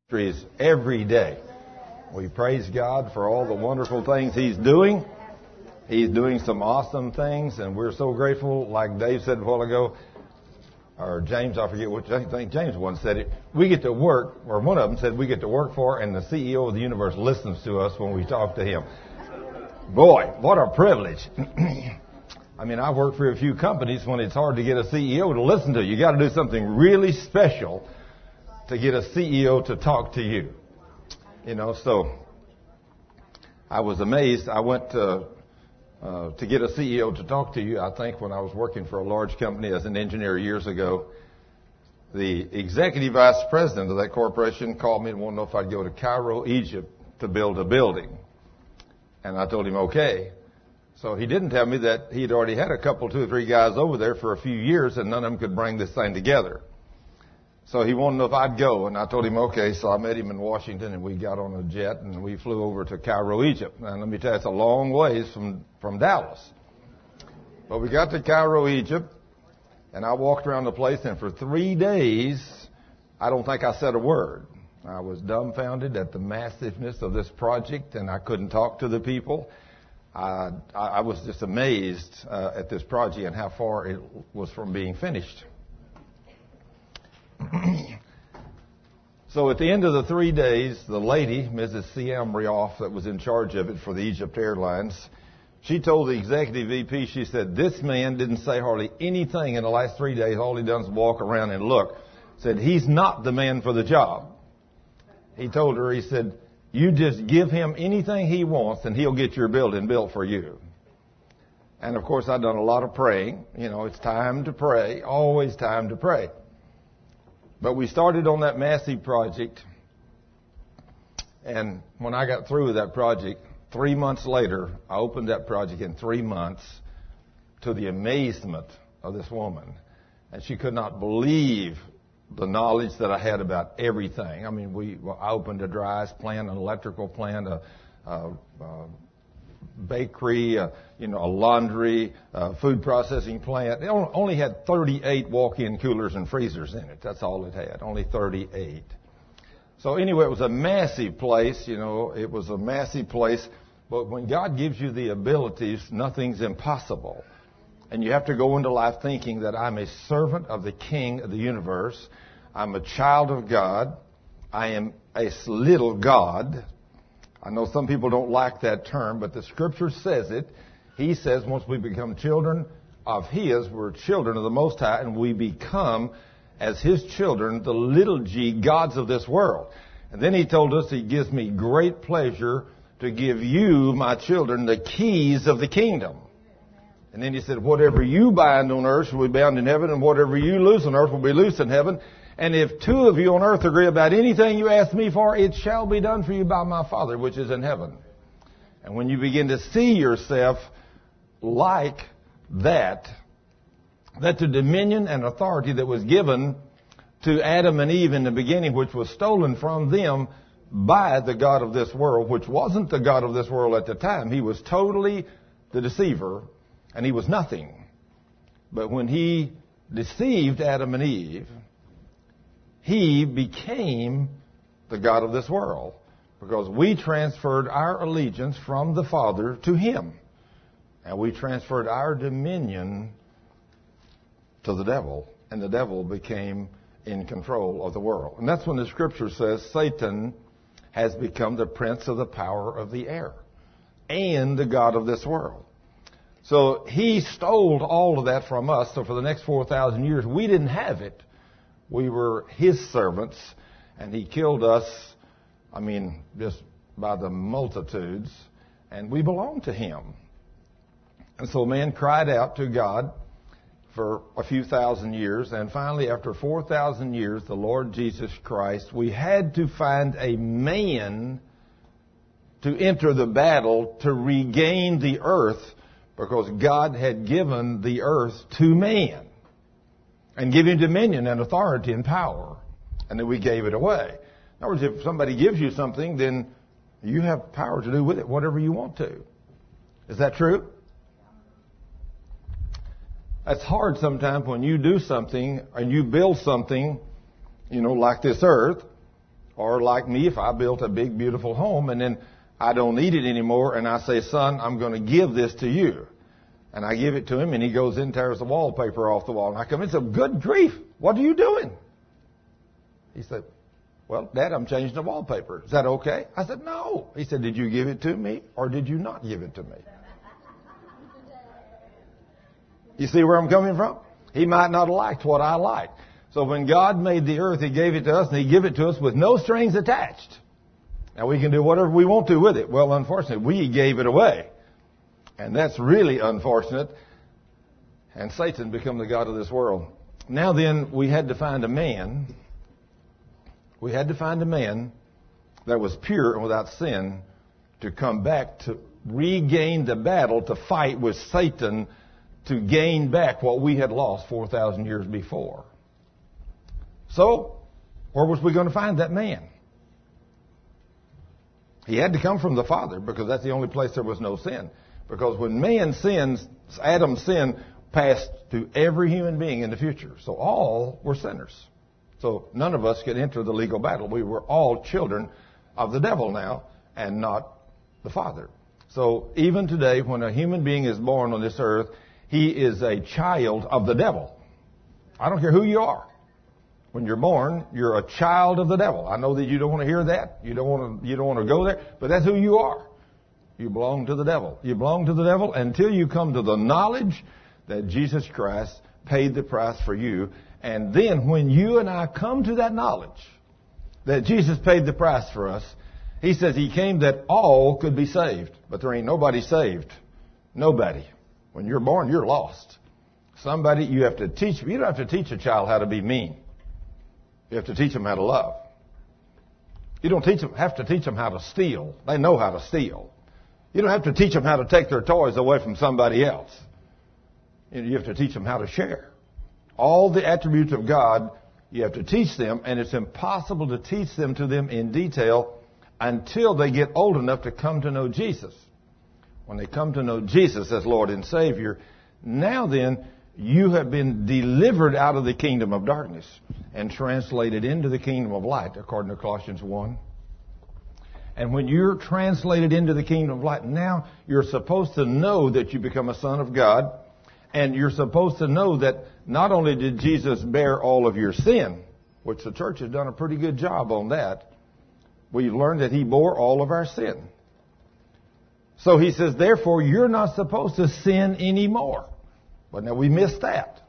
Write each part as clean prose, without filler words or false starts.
Ministries every day. We praise God for all the wonderful things He's doing. He's doing some awesome things, and we're so grateful. Like Dave said a while ago, or James, I forget which, I think James once said it. We get to work, or one of them said we get to work for, and the CEO of the universe listens to us when we talk to him. Boy, what a privilege. I mean, I work for a few companies when it's hard to get a CEO to listen to you. You got to do something really special to get a CEO to talk to you. You know, so I was amazed. I went to get a CEO to talk to you, I think, when I was working for a large company as an engineer years ago. The executive vice president of that corporation called me and wanted to know if I'd go to Cairo, Egypt to build a building. And I told him, okay. So he didn't tell me that he'd already had a couple, 2 or 3 guys over there for a few years and none of them could bring this thing together. So he wanted to know if I'd go, and I told him, okay. So I met him in Washington, and we got on a jet, and we flew over to Cairo, Egypt. And let me tell you, it's a long ways from Dallas. But we got to Cairo, Egypt, and I walked around the place, and for 3 days, I don't think I said a word. I was dumbfounded at the massiveness of this project, and I couldn't talk to the people. I was just amazed at this project and how far it was from being finished. So at the end of the 3 days, the lady, Mrs. C.M. Rioff, that was in charge of it for the Egypt Airlines, she told the executive VP, she said, this man didn't say hardly anything in the last 3 days. All he done is walk around and look. Said, he's not the man for the job. He told her, he said, you just give him anything he wants and he'll get your building built for you. And of course, I've done a lot of praying. You know, it's time to pray, always time to pray. But we started on that massive project, and when I got through with that project, 3 months later, I opened that project in 3 months to the amazement of this woman. And she could not believe the knowledge that I had about everything. I mean, I opened a dry ice plant, an electrical plant, a bakery, a laundry, food processing plant. It only had 38 walk-in coolers and freezers in it. That's all it had, only 38. So anyway, it was a massive place, it was a massive place. But when God gives you the abilities, nothing's impossible. And you have to go into life thinking that I'm a servant of the King of the universe. I'm a child of God. I am a little God. I know some people don't like that term, but the Scripture says it. He says once we become children of His, we're children of the Most High, and we become, as His children, the little g gods of this world. And then He told us He gives me great pleasure to give you, my children, the keys of the kingdom. And then He said, whatever you bind on earth will be bound in heaven, and whatever you loose on earth will be loosed in heaven. And if 2 of you on earth agree about anything you ask me for, it shall be done for you by my Father which is in heaven. And when you begin to see yourself like that the dominion and authority that was given to Adam and Eve in the beginning, which was stolen from them by the God of this world, which wasn't the God of this world at the time. He was totally the deceiver, and he was nothing. But when he deceived Adam and Eve, he became the God of this world, because we transferred our allegiance from the Father to Him. And we transferred our dominion to the devil, and the devil became in control of the world. And that's when the Scripture says Satan has become the prince of the power of the air and the God of this world. So he stole all of that from us. So for the next 4,000 years, we didn't have it. We were his servants, and he killed us, just by the multitudes, and we belong to him. And so man cried out to God for a few thousand years, and finally, after 4,000 years, the Lord Jesus Christ, we had to find a man to enter the battle to regain the earth, because God had given the earth to man and give him dominion and authority and power. And then we gave it away. In other words, if somebody gives you something, then you have power to do with it whatever you want to. Is that true? That's hard sometimes when you do something and you build something, like this earth, Or like me, if I built a big, beautiful home and then I don't need it anymore and I say, son, I'm going to give this to you. And I give it to him and he goes in and tears the wallpaper off the wall. And I come in and say, good grief, what are you doing? He said, well, Dad, I'm changing the wallpaper. Is that okay? I said, no. He said, did you give it to me or did you not give it to me? You see where I'm coming from? He might not have liked what I liked. So when God made the earth, He gave it to us, and He gave it to us with no strings attached. Now we can do whatever we want to with it. Well, unfortunately, we gave it away. And that's really unfortunate. And Satan became the god of this world. Now then, we had to find a man. We had to find a man that was pure and without sin to come back to regain the battle, to fight with Satan, to gain back what we had lost 4,000 years before. So, where was we going to find that man? He had to come from the Father because that's the only place there was no sin. Because when man sins, Adam's sin passed to every human being in the future. So all were sinners. So none of us could enter the legal battle. We were all children of the devil now and not the Father. So even today, when a human being is born on this earth, he is a child of the devil. I don't care who you are. When you're born, you're a child of the devil. I know that you don't want to hear that. You don't want to go there, but that's who you are. You belong to the devil. You belong to the devil until you come to the knowledge that Jesus Christ paid the price for you. And then when you and I come to that knowledge that Jesus paid the price for us, He says He came that all could be saved. But there ain't nobody saved. Nobody. When you're born, you're lost. Somebody you have to teach. You don't have to teach a child how to be mean. You have to teach them how to love. You don't have to teach them how to steal. They know how to steal. You don't have to teach them how to take their toys away from somebody else. You have to teach them how to share. All the attributes of God, you have to teach them, and it's impossible to teach them to them in detail until they get old enough to come to know Jesus. When they come to know Jesus as Lord and Savior, now then, you have been delivered out of the kingdom of darkness and translated into the kingdom of light, according to Colossians 1. And when you're translated into the kingdom of light, now you're supposed to know that you become a son of God. And you're supposed to know that not only did Jesus bear all of your sin, which the church has done a pretty good job on that, we've learned that He bore all of our sin. So He says, therefore, you're not supposed to sin anymore. But now we miss that.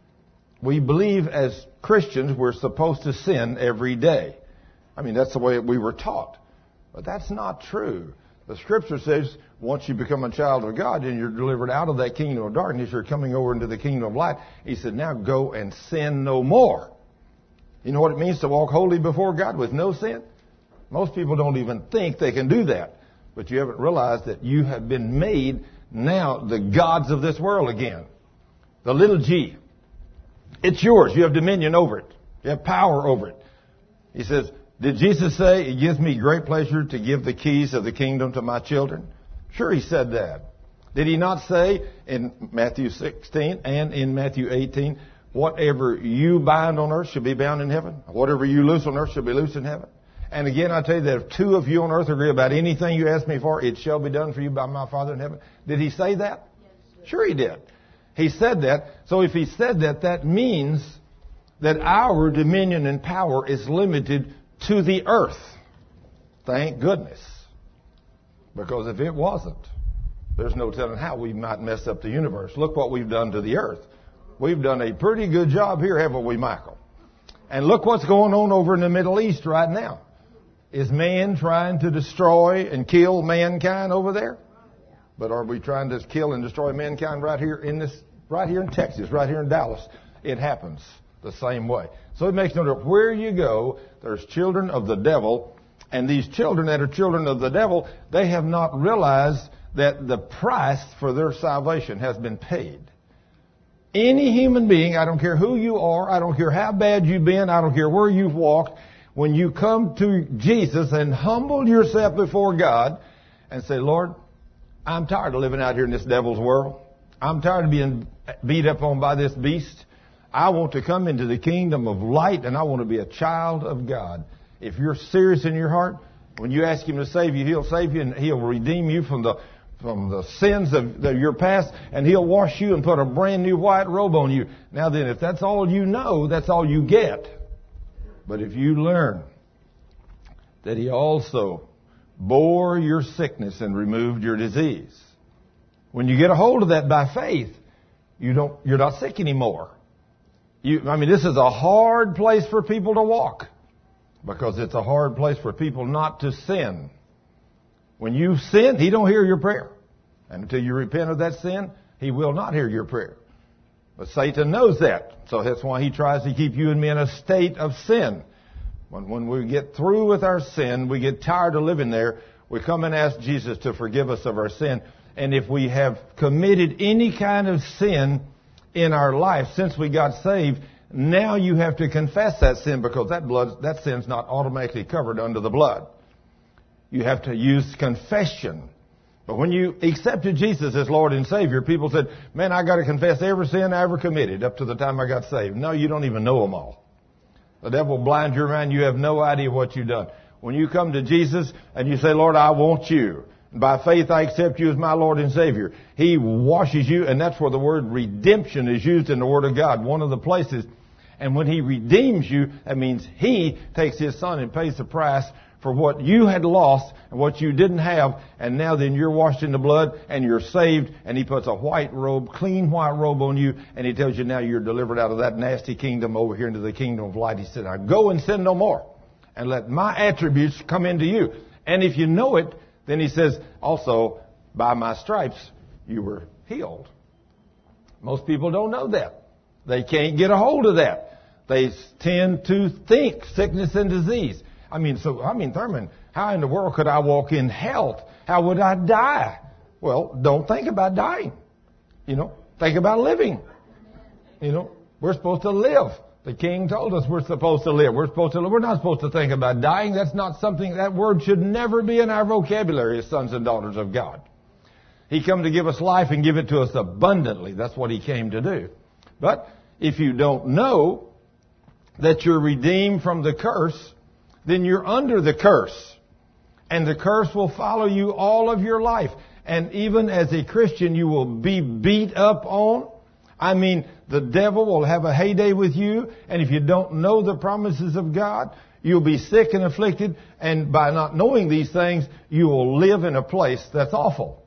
We believe as Christians we're supposed to sin every day. I mean, that's the way we were taught. But that's not true. The Scripture says once you become a child of God and you're delivered out of that kingdom of darkness, you're coming over into the kingdom of light. He said, now go and sin no more. You know what it means to walk holy before God with no sin? Most people don't even think they can do that. But you haven't realized that you have been made now the gods of this world again. The little g. It's yours. You have dominion over it. You have power over it. He says, did Jesus say, it gives me great pleasure to give the keys of the kingdom to my children? Sure, He said that. Did He not say in Matthew 16 and in Matthew 18, whatever you bind on earth shall be bound in heaven? Whatever you loose on earth shall be loosed in heaven? And again, I tell you that if two of you on earth agree about anything you ask me for, it shall be done for you by my Father in heaven. Did He say that? Yes, sure He did. He said that. So if He said that, that means that our dominion and power is limited to the earth. Thank goodness. Because if it wasn't, there's no telling how we might mess up the universe. Look what we've done to the earth. We've done a pretty good job here, haven't we, Michael? And look what's going on over in the Middle East right now. Is man trying to destroy and kill mankind over there? But are we trying to kill and destroy mankind right here in Texas, right here in Dallas? It happens the same way. So it makes no difference where you go. There's children of the devil, and these children that are children of the devil, they have not realized that the price for their salvation has been paid. Any human being, I don't care who you are, I don't care how bad you've been, I don't care where you've walked, when you come to Jesus and humble yourself before God and say, Lord, I'm tired of living out here in this devil's world. I'm tired of being beat up on by this beast. I want to come into the kingdom of light, and I want to be a child of God. if you're serious in your heart, when you ask Him to save you, He'll save you and He'll redeem you from the sins of your past, and He'll wash you and put a brand new white robe on you. Now then, if that's all you know, that's all you get. But if you learn that He also bore your sickness and removed your disease, when you get a hold of that by faith, you're not sick anymore. This is a hard place for people to walk, because it's a hard place for people not to sin. When you sin, He don't hear your prayer. And until you repent of that sin, He will not hear your prayer. But Satan knows that. So that's why he tries to keep you and me in a state of sin. When we get through with our sin, we get tired of living there, we come and ask Jesus to forgive us of our sin. And if we have committed any kind of sin in our life since we got saved, now you have to confess that sin, because that sin's not automatically covered under the blood. You have to use confession. But when you accepted Jesus as Lord and Savior, people said, man, I got to confess every sin I ever committed up to the time I got saved. No, you don't even know them all. The devil will blind your mind. You have no idea what you've done. When you come to Jesus and you say, Lord, I want you. By faith, I accept you as my Lord and Savior. He washes you, and that's where the word redemption is used in the Word of God, one of the places. And when He redeems you, that means He takes His Son and pays the price for what you had lost and what you didn't have. And now then you're washed in the blood and you're saved, and He puts a white robe, clean white robe on you, and He tells you now you're delivered out of that nasty kingdom over here into the kingdom of light. He said, now go and sin no more, and let my attributes come into you. And if you know it, then He says, also, by my stripes, you were healed. Most people don't know that. They can't get a hold of that. They tend to think sickness and disease. Thurman, how in the world could I walk in health? How would I die? Well, don't think about dying. Think about living. We're supposed to live. The King told us we're supposed to live. We're not supposed to think about dying. That's not something, that word should never be in our vocabulary as sons and daughters of God. He came to give us life and give it to us abundantly. That's what He came to do. But if you don't know that you're redeemed from the curse, then you're under the curse. And the curse will follow you all of your life. And even as a Christian, you will be beat up on. The devil will have a heyday with you, and if you don't know the promises of God, you'll be sick and afflicted, and by not knowing these things, you will live in a place that's awful.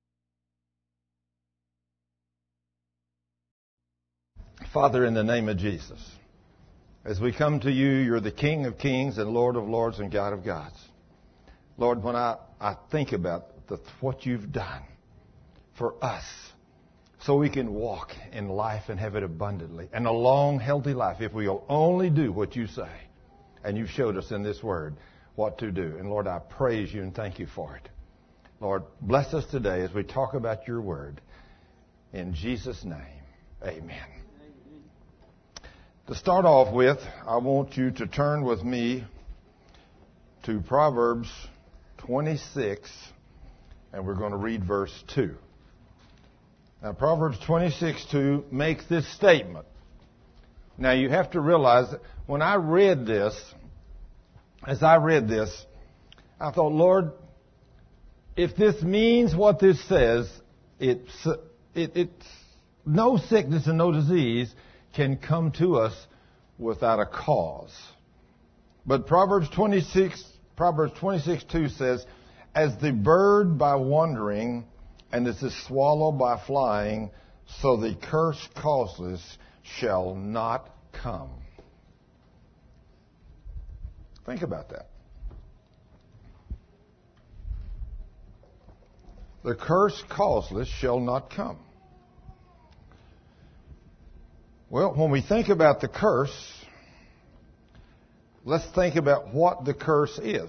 Father, in the name of Jesus, as we come to you, you're the King of kings and Lord of lords and God of gods. Lord, when I think about what you've done for us, so we can walk in life and have it abundantly, and a long, healthy life, if we'll only do what you say. And you've showed us in this word what to do. And Lord, I praise you and thank you for it. Lord, bless us today as we talk about your word. In Jesus' name, amen. To start off with, I want you to turn with me to Proverbs 26, and we're going to read verse 2. Now, Proverbs 26:2 makes this statement. Now, you have to realize that when I read this, I thought, Lord, if this means what this says, it's no sickness and no disease can come to us without a cause. But Proverbs 26:2 says, as the bird by wandering and as the swallow by flying, so the curse causeless shall not come. Think about that. The curse causeless shall not come. Well, when we think about the curse, let's think about what the curse is.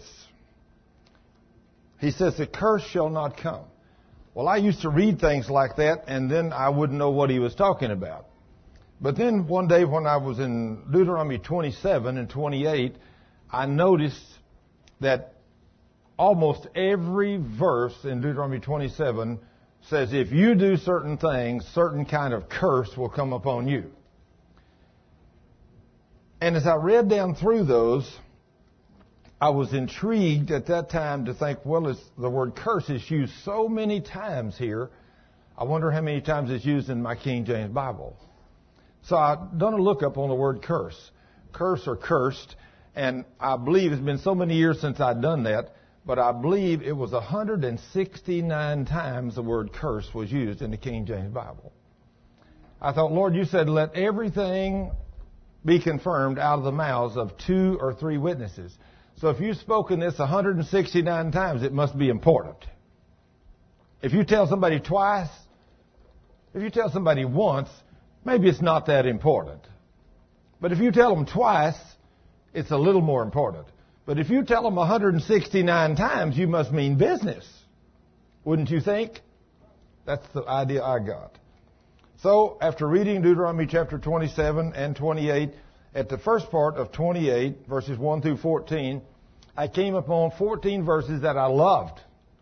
He says the curse shall not come. Well, I used to read things like that, and then I wouldn't know what he was talking about. But then one day when I was in Deuteronomy 27 and 28, I noticed that almost every verse in Deuteronomy 27 says if you do certain things, certain kind of curse will come upon you. And as I read down through those, I was intrigued at that time to think, well, the word curse is used so many times here. I wonder how many times it's used in my King James Bible. So I've done a lookup on the word curse. Curse or cursed. And I believe it's been so many years since I've done that, but I believe it was 169 times the word curse was used in the King James Bible. I thought, Lord, you said let everything be confirmed out of the mouths of 2 or 3 witnesses. So if you've spoken this 169 times, it must be important. If you tell somebody twice, if you tell somebody once, maybe it's not that important. But if you tell them twice, it's a little more important. But if you tell them 169 times, you must mean business. Wouldn't you think? That's the idea I got. So, after reading Deuteronomy chapter 27 and 28, at the first part of 28, verses 1 through 14, I came upon 14 verses that I loved.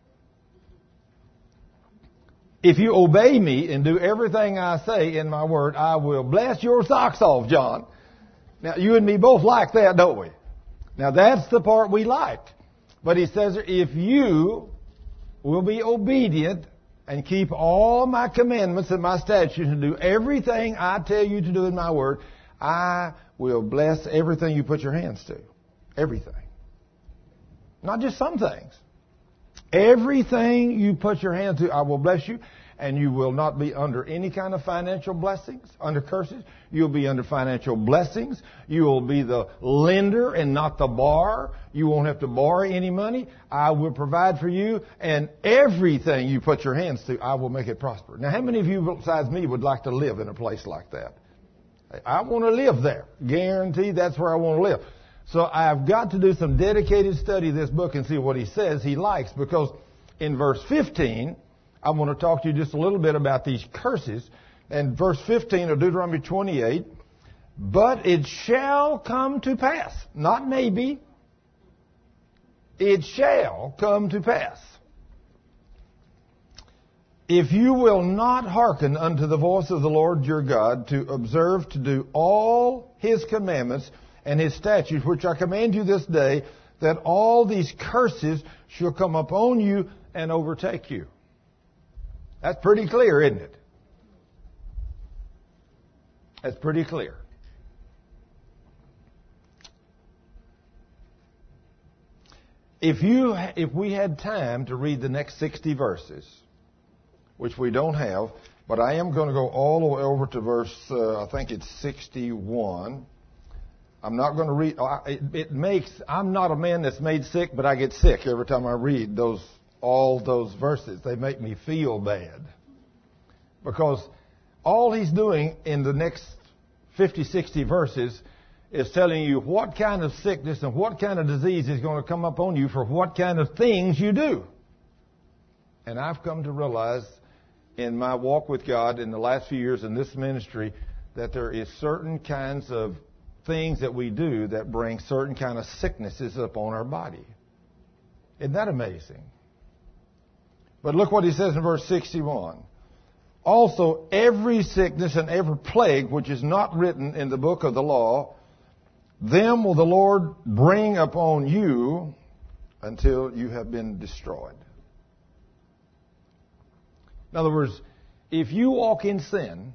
If you obey me and do everything I say in my word, I will bless your socks off, John. Now, you and me both like that, don't we? Now, that's the part we like. But he says, if you will be obedient and keep all my commandments and my statutes and do everything I tell you to do in my word, I will bless everything you put your hands to. Everything. Not just some things. Everything you put your hands to, I will bless you. And you will not be under any kind of financial blessings, under curses. You'll be under financial blessings. You will be the lender and not the borrower. You won't have to borrow any money. I will provide for you. And everything you put your hands to, I will make it prosper. Now, how many of you besides me would like to live in a place like that? I want to live there. Guaranteed that's where I want to live. So I've got to do some dedicated study of this book and see what he says he likes. Because in verse 15... I want to talk to you just a little bit about these curses. And verse 15 of Deuteronomy 28, but it shall come to pass, not maybe, it shall come to pass. If you will not hearken unto the voice of the Lord your God to observe to do all his commandments and his statutes, which I command you this day, that all these curses shall come upon you and overtake you. That's pretty clear, isn't it? That's pretty clear. If we had time to read the next 60 verses, which we don't have, but I am going to go all the way over to verse, I think it's 61. I'm not going to read, I'm not a man that's made sick, but I get sick every time I read all those verses. They make me feel bad. Because all he's doing in the next 50, 60 verses is telling you what kind of sickness and what kind of disease is going to come upon you for what kind of things you do. And I've come to realize in my walk with God in the last few years in this ministry that there is certain kinds of things that we do that bring certain kind of sicknesses upon our body. Isn't that amazing? But look what he says in verse 61. Also, every sickness and every plague which is not written in the book of the law, them will the Lord bring upon you until you have been destroyed. In other words, if you walk in sin,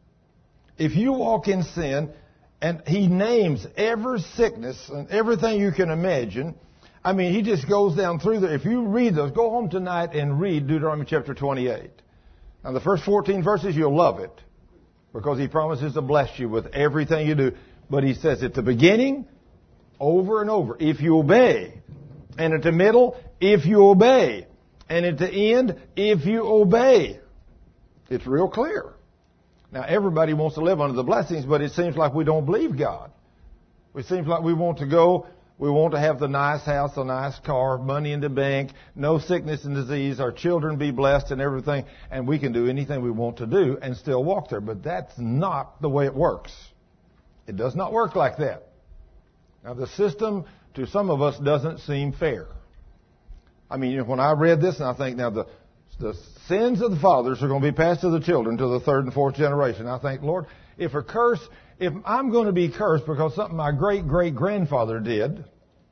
and he names every sickness and everything you can imagine, I mean, he just goes down through there. If you read those, go home tonight and read Deuteronomy chapter 28. Now, the first 14 verses, you'll love it because he promises to bless you with everything you do. But he says at the beginning, over and over, if you obey. And at the middle, if you obey. And at the end, if you obey. It's real clear. Now, everybody wants to live under the blessings, but it seems like we don't believe God. It seems like we want to go. We want to have the nice house, the nice car, money in the bank, no sickness and disease, our children be blessed and everything, and we can do anything we want to do and still walk there. But that's not the way it works. It does not work like that. Now, the system to some of us doesn't seem fair. I mean, when I read this, and I think, now the sins of the fathers are going to be passed to the children, to the third and fourth generation. I think, Lord, if I'm going to be cursed because something my great-great-grandfather did,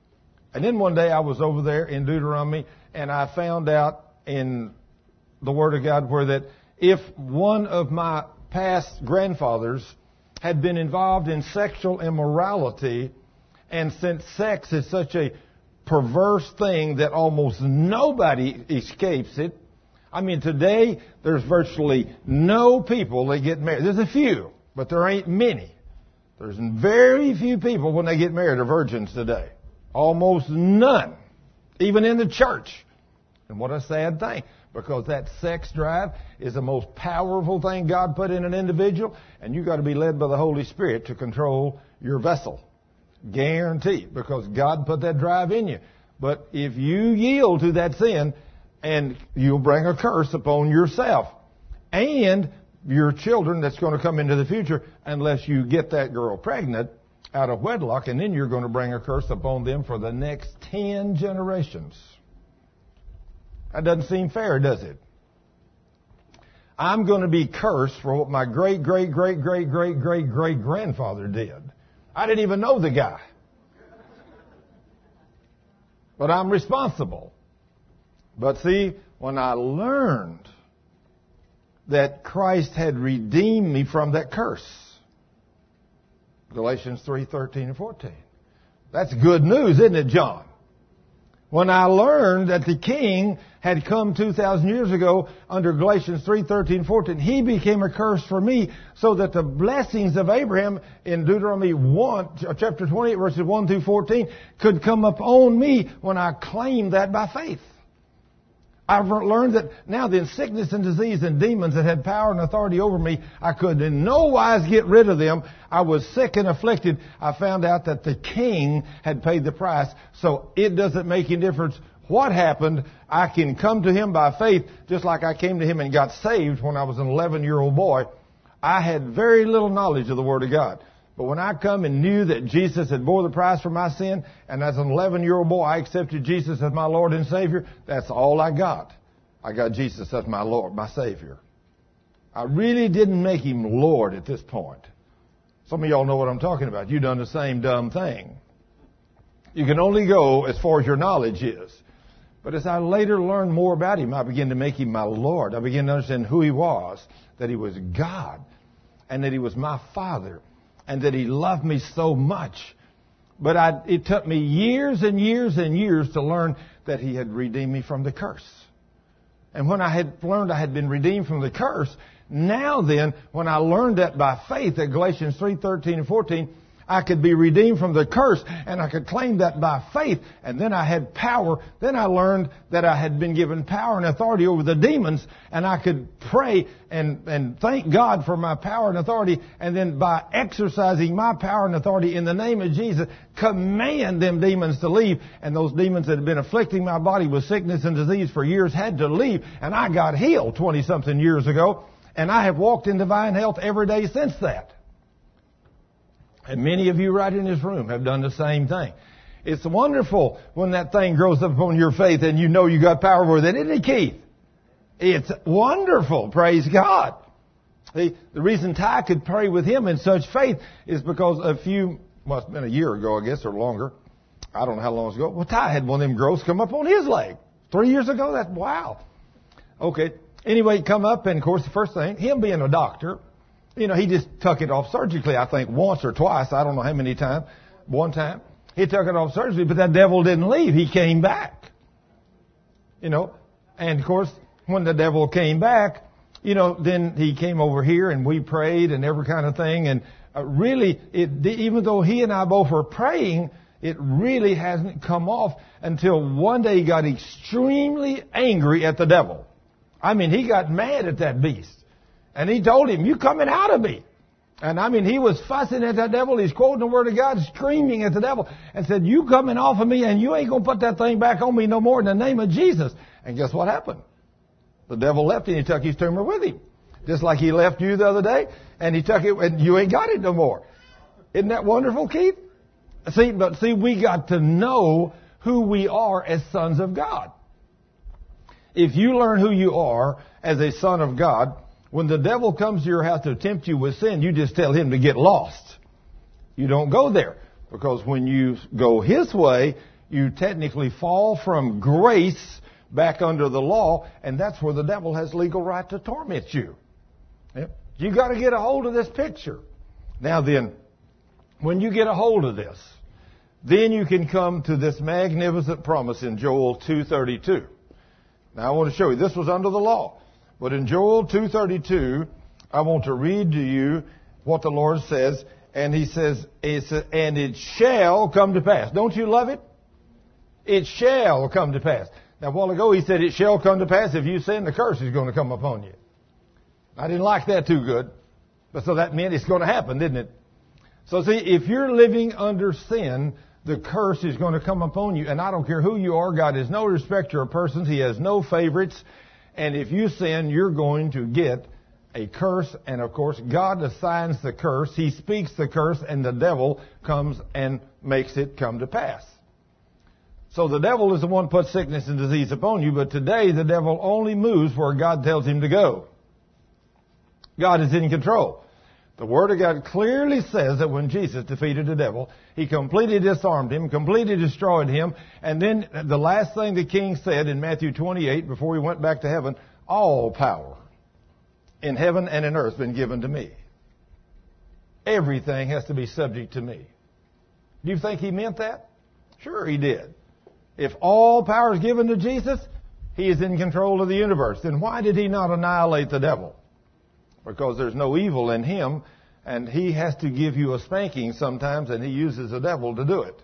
And then one day I was over there in Deuteronomy, and I found out in the Word of God where that if one of my past grandfathers had been involved in sexual immorality, and since sex is such a perverse thing that almost nobody escapes it, I mean, today there's virtually no people that get married. There's a few, but there ain't many. There's very few people when they get married are virgins today. Almost none, even in the church. And what a sad thing, because that sex drive is the most powerful thing God put in an individual, and you've got to be led by the Holy Spirit to control your vessel. Guaranteed, because God put that drive in you. But if you yield to that sin, and you'll bring a curse upon yourself and your children that's going to come into the future unless you get that girl pregnant out of wedlock, and then you're going to bring a curse upon them for the next 10 generations. That doesn't seem fair, does it? I'm going to be cursed for what my great-great-great-great-great-great-great-grandfather did. I didn't even know the guy. But I'm responsible. But see, when I learned that Christ had redeemed me from that curse, Galatians 3:13 and 14. That's good news, isn't it, John? When I learned that the King had come 2,000 years ago under Galatians 3:13 and 14, he became a curse for me so that the blessings of Abraham in Deuteronomy 1, chapter 28, verses 1 through 14 could come upon me when I claimed that by faith. I've learned that now then sickness and disease and demons that had power and authority over me, I could in no wise get rid of them. I was sick and afflicted. I found out that the King had paid the price. So it doesn't make any difference what happened. I can come to Him by faith, just like I came to Him and got saved when I was an 11-year-old boy. I had very little knowledge of the Word of God. But when I come and knew that Jesus had bore the price for my sin, and as an 11-year-old boy I accepted Jesus as my Lord and Savior, that's all I got. I got Jesus as my Lord, my Savior. I really didn't make Him Lord at this point. Some of y'all know what I'm talking about. You've done the same dumb thing. You can only go as far as your knowledge is. But as I later learned more about Him, I began to make Him my Lord. I began to understand who He was, that He was God, and that He was my Father, and that He loved me so much. But it took me years and years and years to learn that He had redeemed me from the curse. And when I had learned I had been redeemed from the curse, now then, when I learned that by faith, at Galatians 3:13 and 14, I could be redeemed from the curse, and I could claim that by faith, and then I had power. Then I learned that I had been given power and authority over the demons, and I could pray and thank God for my power and authority, and then by exercising my power and authority in the name of Jesus, command them demons to leave, and those demons that had been afflicting my body with sickness and disease for years had to leave, and I got healed 20-something years ago, and I have walked in divine health every day since that. And many of you right in this room have done the same thing. It's wonderful when that thing grows up upon your faith and you know you got power with it, isn't it, Keith? It's wonderful, praise God. The reason Ty could pray with him in such faith is because it's been a year ago, I guess, or longer. I don't know how long ago. Well, Ty had one of them growths come up on his leg. 3 years ago? Wow. Okay. Anyway, come up, and of course, the first thing, him being a doctor, he just took it off surgically, I think, once or twice. I don't know how many times. One time. He took it off surgically, but that devil didn't leave. He came back. And of course, when the devil came back, then he came over here and we prayed and every kind of thing. And really, even though he and I both were praying, it really hasn't come off until one day he got extremely angry at the devil. I mean, he got mad at that beast. And he told him, "You coming out of me." And he was fussing at that devil. He's quoting the Word of God, screaming at the devil, and said, "You coming off of me, and you ain't going to put that thing back on me no more in the name of Jesus." And guess what happened? The devil left and he took his tumor with him. Just like he left you the other day, and he took it, and you ain't got it no more. Isn't that wonderful, Keith? See, we got to know who we are as sons of God. If you learn who you are as a son of God, when the devil comes to your house to tempt you with sin, you just tell him to get lost. You don't go there. Because when you go his way, you technically fall from grace back under the law, and that's where the devil has legal right to torment you. Yep. You got to get a hold of this picture. Now then, when you get a hold of this, then you can come to this magnificent promise in Joel 2:32. Now I want to show you, this was under the law. But in Joel 2:32, I want to read to you what the Lord says. And He says, and it shall come to pass. Don't you love it? It shall come to pass. Now a while ago He said, it shall come to pass if you sin, the curse is going to come upon you. I didn't like that too good. But so that meant it's going to happen, didn't it? So see, if you're living under sin, the curse is going to come upon you. And I don't care who you are, God has no respecter of persons. He has no favorites. And if you sin, you're going to get a curse. And of course, God assigns the curse. He speaks the curse, and the devil comes and makes it come to pass. So the devil is the one who puts sickness and disease upon you. But today, the devil only moves where God tells him to go. God is in control. The Word of God clearly says that when Jesus defeated the devil, He completely disarmed him, completely destroyed him. And then the last thing the king said in Matthew 28, before he went back to heaven, all power in heaven and in earth has been given to me. Everything has to be subject to me. Do you think He meant that? Sure He did. If all power is given to Jesus, He is in control of the universe. Then why did He not annihilate the devil? Because there's no evil in Him, and He has to give you a spanking sometimes, and He uses the devil to do it.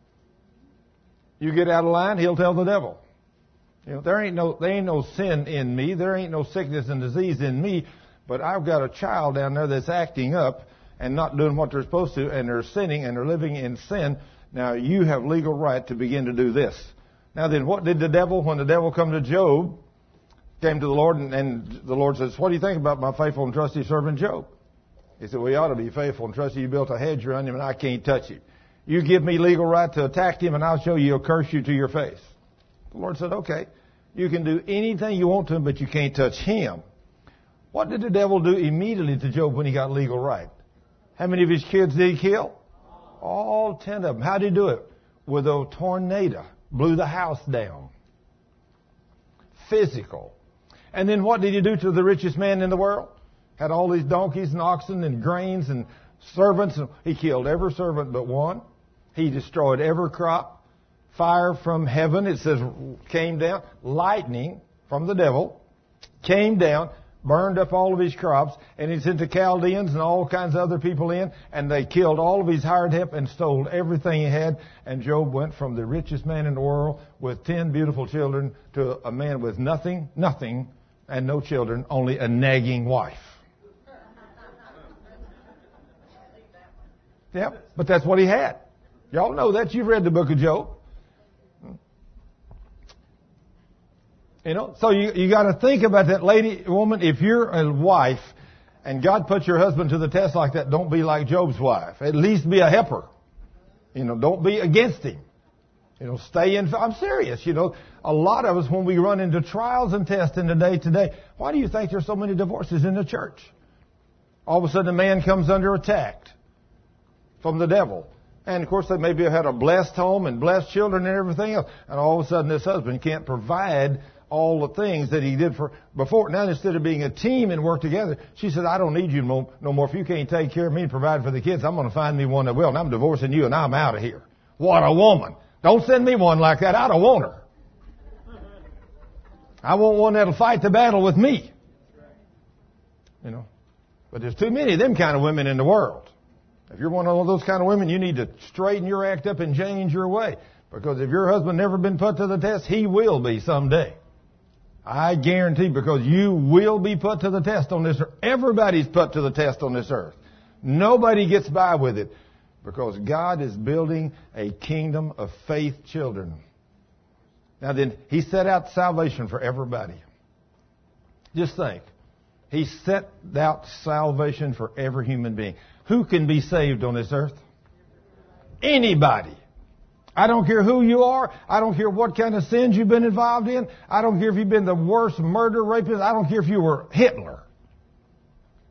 You get out of line, He'll tell the devil. You know, there ain't no sin in me, there ain't no sickness and disease in me, but I've got a child down there that's acting up and not doing what they're supposed to, and they're sinning and they're living in sin. Now you have legal right to begin to do this. Now then, what did the devil, when the devil come to Job, came to the Lord, and the Lord says, what do you think about my faithful and trusty servant Job? He said, well, you ought to be faithful and trusty. You built a hedge around him, and I can't touch him. You give me legal right to attack him, and I'll show you, I'll curse you to your face. The Lord said, okay, you can do anything you want to him, but you can't touch him. What did the devil do immediately to Job when he got legal right? How many of his kids did he kill? All 10 of them. How did he do it? With a tornado. Blew the house down. Physical. And then what did he do to the richest man in the world? Had all these donkeys and oxen and grains and servants. And he killed every servant but one. He destroyed every crop. Fire from heaven, it says, came down. Lightning from the devil came down, burned up all of his crops, and he sent the Chaldeans and all kinds of other people in, and they killed all of his hired help and stole everything he had. And Job went from the richest man in the world with 10 beautiful children to a man with nothing, and no children, only a nagging wife. Yep, but that's what he had. Y'all know that. You've read the book of Job. You know, so you got to think about that, woman. If you're a wife and God puts your husband to the test like that, don't be like Job's wife. At least be a helper. You know, don't be against him. You know, stay in. I'm serious. You know, a lot of us, when we run into trials and tests in the day today, why do you think there's so many divorces in the church? All of a sudden, a man comes under attack from the devil. And, of course, they maybe have had a blessed home and blessed children and everything else. And all of a sudden, this husband can't provide all the things that he did for before. Now, instead of being a team and work together, she said, I don't need you no more. If you can't take care of me and provide for the kids, I'm going to find me one that will. And I'm divorcing you, and I'm out of here. What a woman. Don't send me one like that. I don't want her. I want one that'll fight the battle with me. You know. But there's too many of them kind of women in the world. If you're one of those kind of women, you need to straighten your act up and change your way. Because if your husband never been put to the test, he will be someday. I guarantee, because you will be put to the test on this earth. Everybody's put to the test on this earth. Nobody gets by with it. Because God is building a kingdom of faith children. Now then, He set out salvation for everybody. Just think. He set out salvation for every human being. Who can be saved on this earth? Anybody. I don't care who you are. I don't care what kind of sins you've been involved in. I don't care if you've been the worst murder rapist. I don't care if you were Hitler.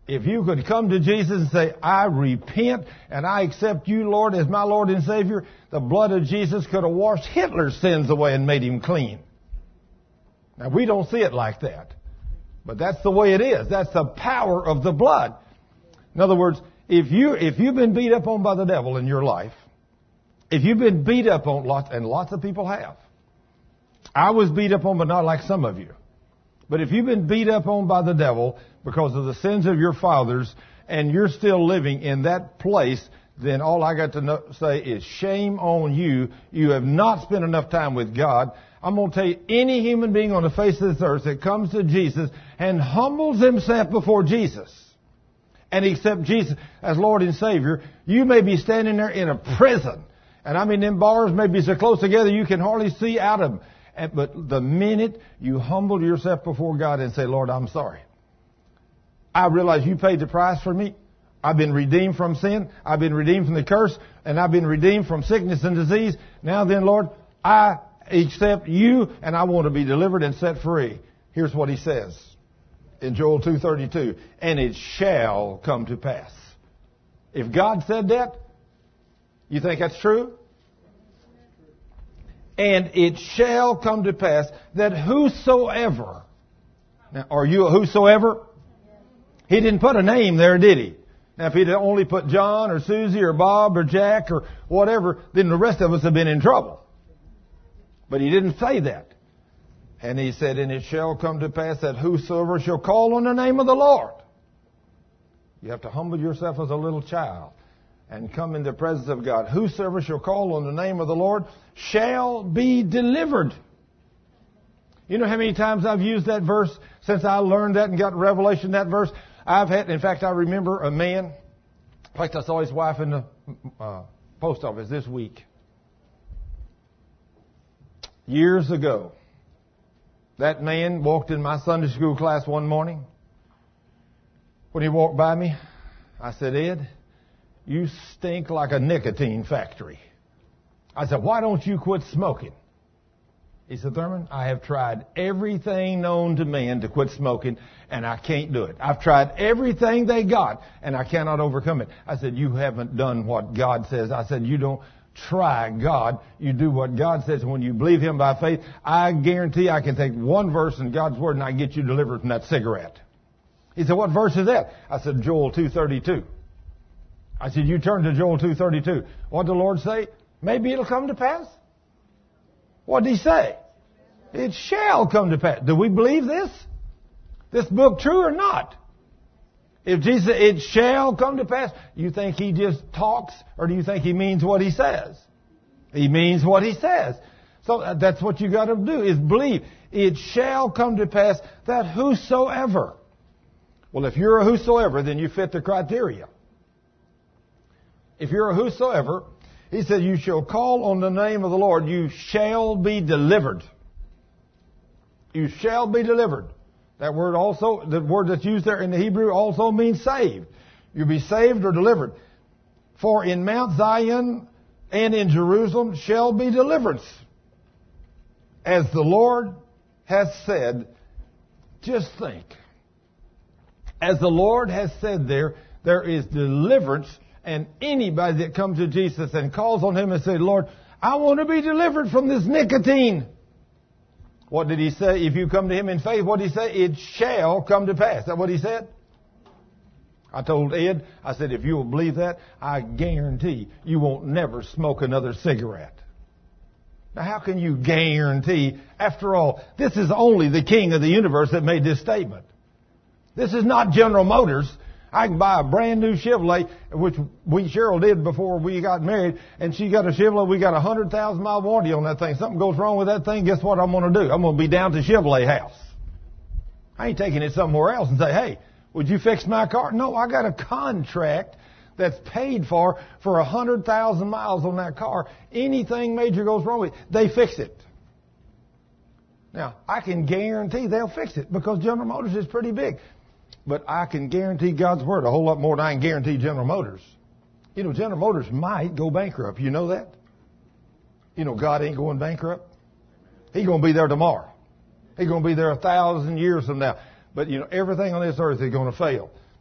If you could come to Jesus and say, I repent and I accept you, Lord, as my Lord and Savior, the blood of Jesus could have washed Hitler's sins away and made him clean. Now, we don't see it like that. But that's the way it is. That's the power of the blood. In other words, if you've been beat up on by the devil in your life, if you've been beat up on, lots of people have. I was beat up on, but not like some of you. But if you've been beat up on by the devil because of the sins of your fathers, and you're still living in that place, then all I got to say is shame on you. You have not spent enough time with God. I'm going to tell you, any human being on the face of this earth that comes to Jesus and humbles himself before Jesus and accepts Jesus as Lord and Savior, you may be standing there in a prison. And I mean, them bars may be so close together you can hardly see out of them. But the minute you humble yourself before God and say, Lord, I'm sorry. I realize you paid the price for me. I've been redeemed from sin. I've been redeemed from the curse. And I've been redeemed from sickness and disease. Now then, Lord, I accept you and I want to be delivered and set free. Here's what he says in Joel 2:32. And it shall come to pass. If God said that, you think that's true? And it shall come to pass that whosoever. Now, are you a whosoever? He didn't put a name there, did he? Now, if he'd only put John or Susie or Bob or Jack or whatever, then the rest of us have been in trouble. But he didn't say that. And he said, and it shall come to pass that whosoever shall call on the name of the Lord. You have to humble yourself as a little child and come in the presence of God. Whosoever shall call on the name of the Lord shall be delivered. You know how many times I've used that verse since I learned that and got revelation that verse? In fact, I remember a man. In fact, I saw his wife in the post office this week. Years ago, that man walked in my Sunday school class one morning. When he walked by me, I said, Ed, you stink like a nicotine factory. I said, why don't you quit smoking? He said, Thurman, I have tried everything known to man to quit smoking, and I can't do it. I've tried everything they got, and I cannot overcome it. I said, you haven't done what God says. I said, you don't try God. You do what God says. When you believe Him by faith, I guarantee I can take one verse in God's Word and I get you delivered from that cigarette. He said, what verse is that? I said, Joel 2:32. I said, you turn to Joel 2:32. What did the Lord say? Maybe it'll come to pass. What did He say? It shall come to pass. Do we believe this? This book true or not? If Jesus said, it shall come to pass, you think He just talks or do you think He means what He says? He means what He says. So that's what you got to do is believe. It shall come to pass that whosoever. Well, if you're a whosoever, then you fit the criteria. If you're a whosoever, He said, you shall call on the name of the Lord. You shall be delivered. You shall be delivered. That word also, the word that's used there in the Hebrew also means saved. You'll be saved or delivered. For in Mount Zion and in Jerusalem shall be deliverance. As the Lord has said, just think. As the Lord has said there is deliverance. And anybody that comes to Jesus and calls on Him and says, Lord, I want to be delivered from this nicotine. What did He say? If you come to Him in faith, what did He say? It shall come to pass. Is that what He said? I told Ed, I said, if you will believe that, I guarantee you won't never smoke another cigarette. Now, how can you guarantee? After all, this is only the King of the universe that made this statement. This is not General Motors. I can buy a brand new Chevrolet, which Cheryl did before we got married, and she got a Chevrolet. We got a 100,000 mile warranty on that thing. Something goes wrong with that thing, guess what I'm going to do? I'm going to be down to Chevrolet house. I ain't taking it somewhere else and say, hey, would you fix my car? No, I got a contract that's paid for 100,000 miles on that car. Anything major goes wrong with it, they fix it. Now, I can guarantee they'll fix it because General Motors is pretty big. But I can guarantee God's Word a whole lot more than I can guarantee General Motors. You know, General Motors might go bankrupt. You know that? You know, God ain't going bankrupt. He's going to be there tomorrow. He's going to be there 1,000 years from now. But, you know, everything on this earth is going to fail.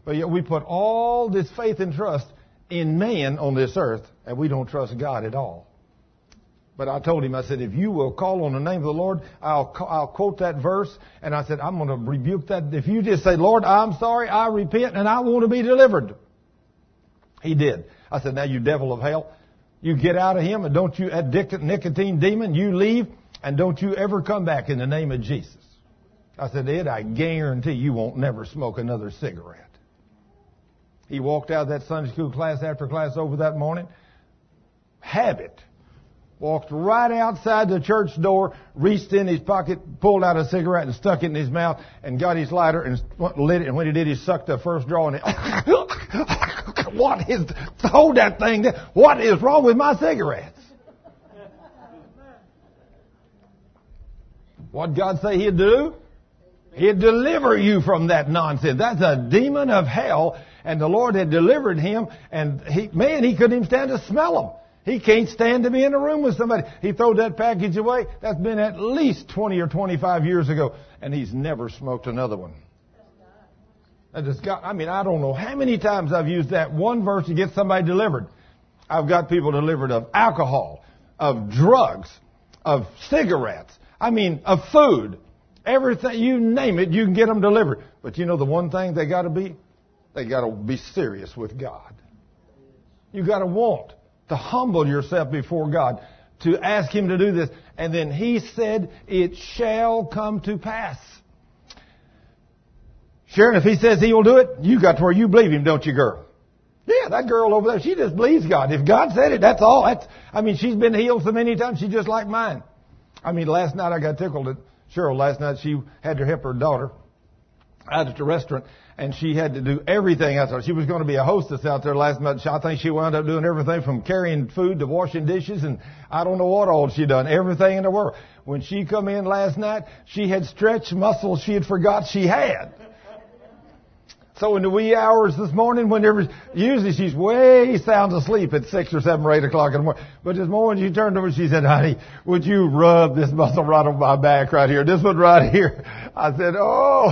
But yet we put all this faith and trust in man on this earth, and we don't trust God at all. But I told him, I said, if you will call on the name of the Lord, I'll quote that verse, and I said, I'm going to rebuke that. If you just say, Lord, I'm sorry, I repent, and I want to be delivered. He did. I said, now you devil of hell, you get out of him, and don't you, addicted nicotine demon, you leave, and don't you ever come back in the name of Jesus. I said, Ed, I guarantee you won't never smoke another cigarette. He walked out of that Sunday school class after class over that morning. Habit. Walked right outside the church door, reached in his pocket, pulled out a cigarette and stuck it in his mouth and got his lighter and lit it. And when he did, he sucked the first draw and hold that thing there. What is wrong with my cigarettes? What God say he'd do? He'd deliver you from that nonsense. That's a demon of hell. And the Lord had delivered him. And he couldn't even stand to smell them. He can't stand to be in a room with somebody. He threw that package away. That's been at least 20 or 25 years ago. And he's never smoked another one. I don't know how many times I've used that one verse to get somebody delivered. I've got people delivered of alcohol, of drugs, of cigarettes. Of food. Everything, you name it, you can get them delivered. But you know the one thing they got to be? They got to be serious with God. You got to want to humble yourself before God, to ask Him to do this. And then He said, it shall come to pass. Sharon, if He says He will do it, you got to where you believe Him, don't you, girl? Yeah, that girl over there, she just believes God. If God said it, that's all. She's been healed so many times, she's just like mine. Last night I got tickled at Cheryl. Last night she had to help her daughter out at the restaurant, and she had to do everything out there. She was going to be a hostess out there last night. I think she wound up doing everything from carrying food to washing dishes, and I don't know what all she done. Everything in the world. When she come in last night, she had stretched muscles she had forgot she had. So in the wee hours this morning, usually she's way sound asleep at 6 or 7 or 8 o'clock in the morning. But this morning she turned over and she said, honey, would you rub this muscle right on my back right here? This one right here. I said, oh,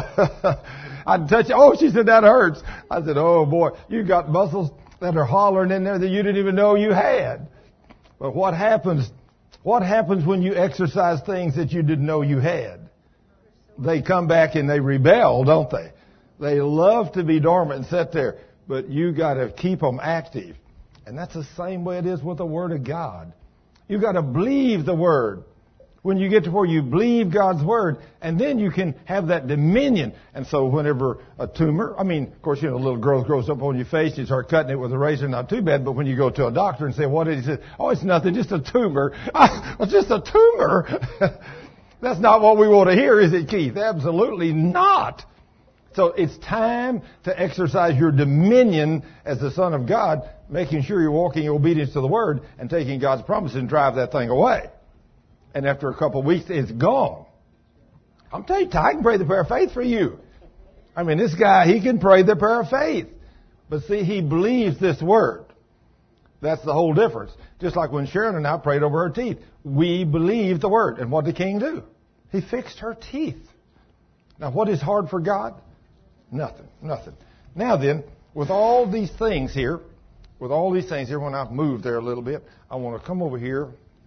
I'd touch it. Oh, she said, that hurts. I said, oh boy, you got muscles that are hollering in there that you didn't even know you had. But what happens when you exercise things that you didn't know you had? They come back and they rebel, don't they? They love to be dormant and sit there, but you got to keep them active. And that's the same way it is with the Word of God. You got to believe the Word. When you get to where you believe God's Word, and then you can have that dominion. And so whenever a tumor, of course, a little growth grows up on your face, you start cutting it with a razor, not too bad. But when you go to a doctor and say, what is it? He says, oh, it's nothing, just a tumor. It's just a tumor. That's not what we want to hear, is it, Keith? Absolutely not. So it's time to exercise your dominion as the Son of God, making sure you're walking in obedience to the Word and taking God's promise and drive that thing away. And after a couple of weeks, it's gone. I'm telling you, I can pray the prayer of faith for you. This guy, he can pray the prayer of faith. But see, he believes this Word. That's the whole difference. Just like when Sharon and I prayed over her teeth. We believed the Word. And what did the King do? He fixed her teeth. Now, what is hard for God? Nothing. Now then, with all these things here, when I've moved there a little bit, I want to come over here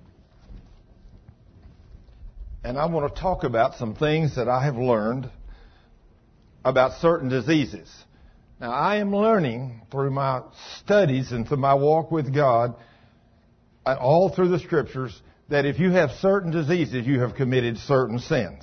and I want to talk about some things that I have learned about certain diseases. Now, I am learning through my studies and through my walk with God, and all through the Scriptures, that if you have certain diseases, you have committed certain sins.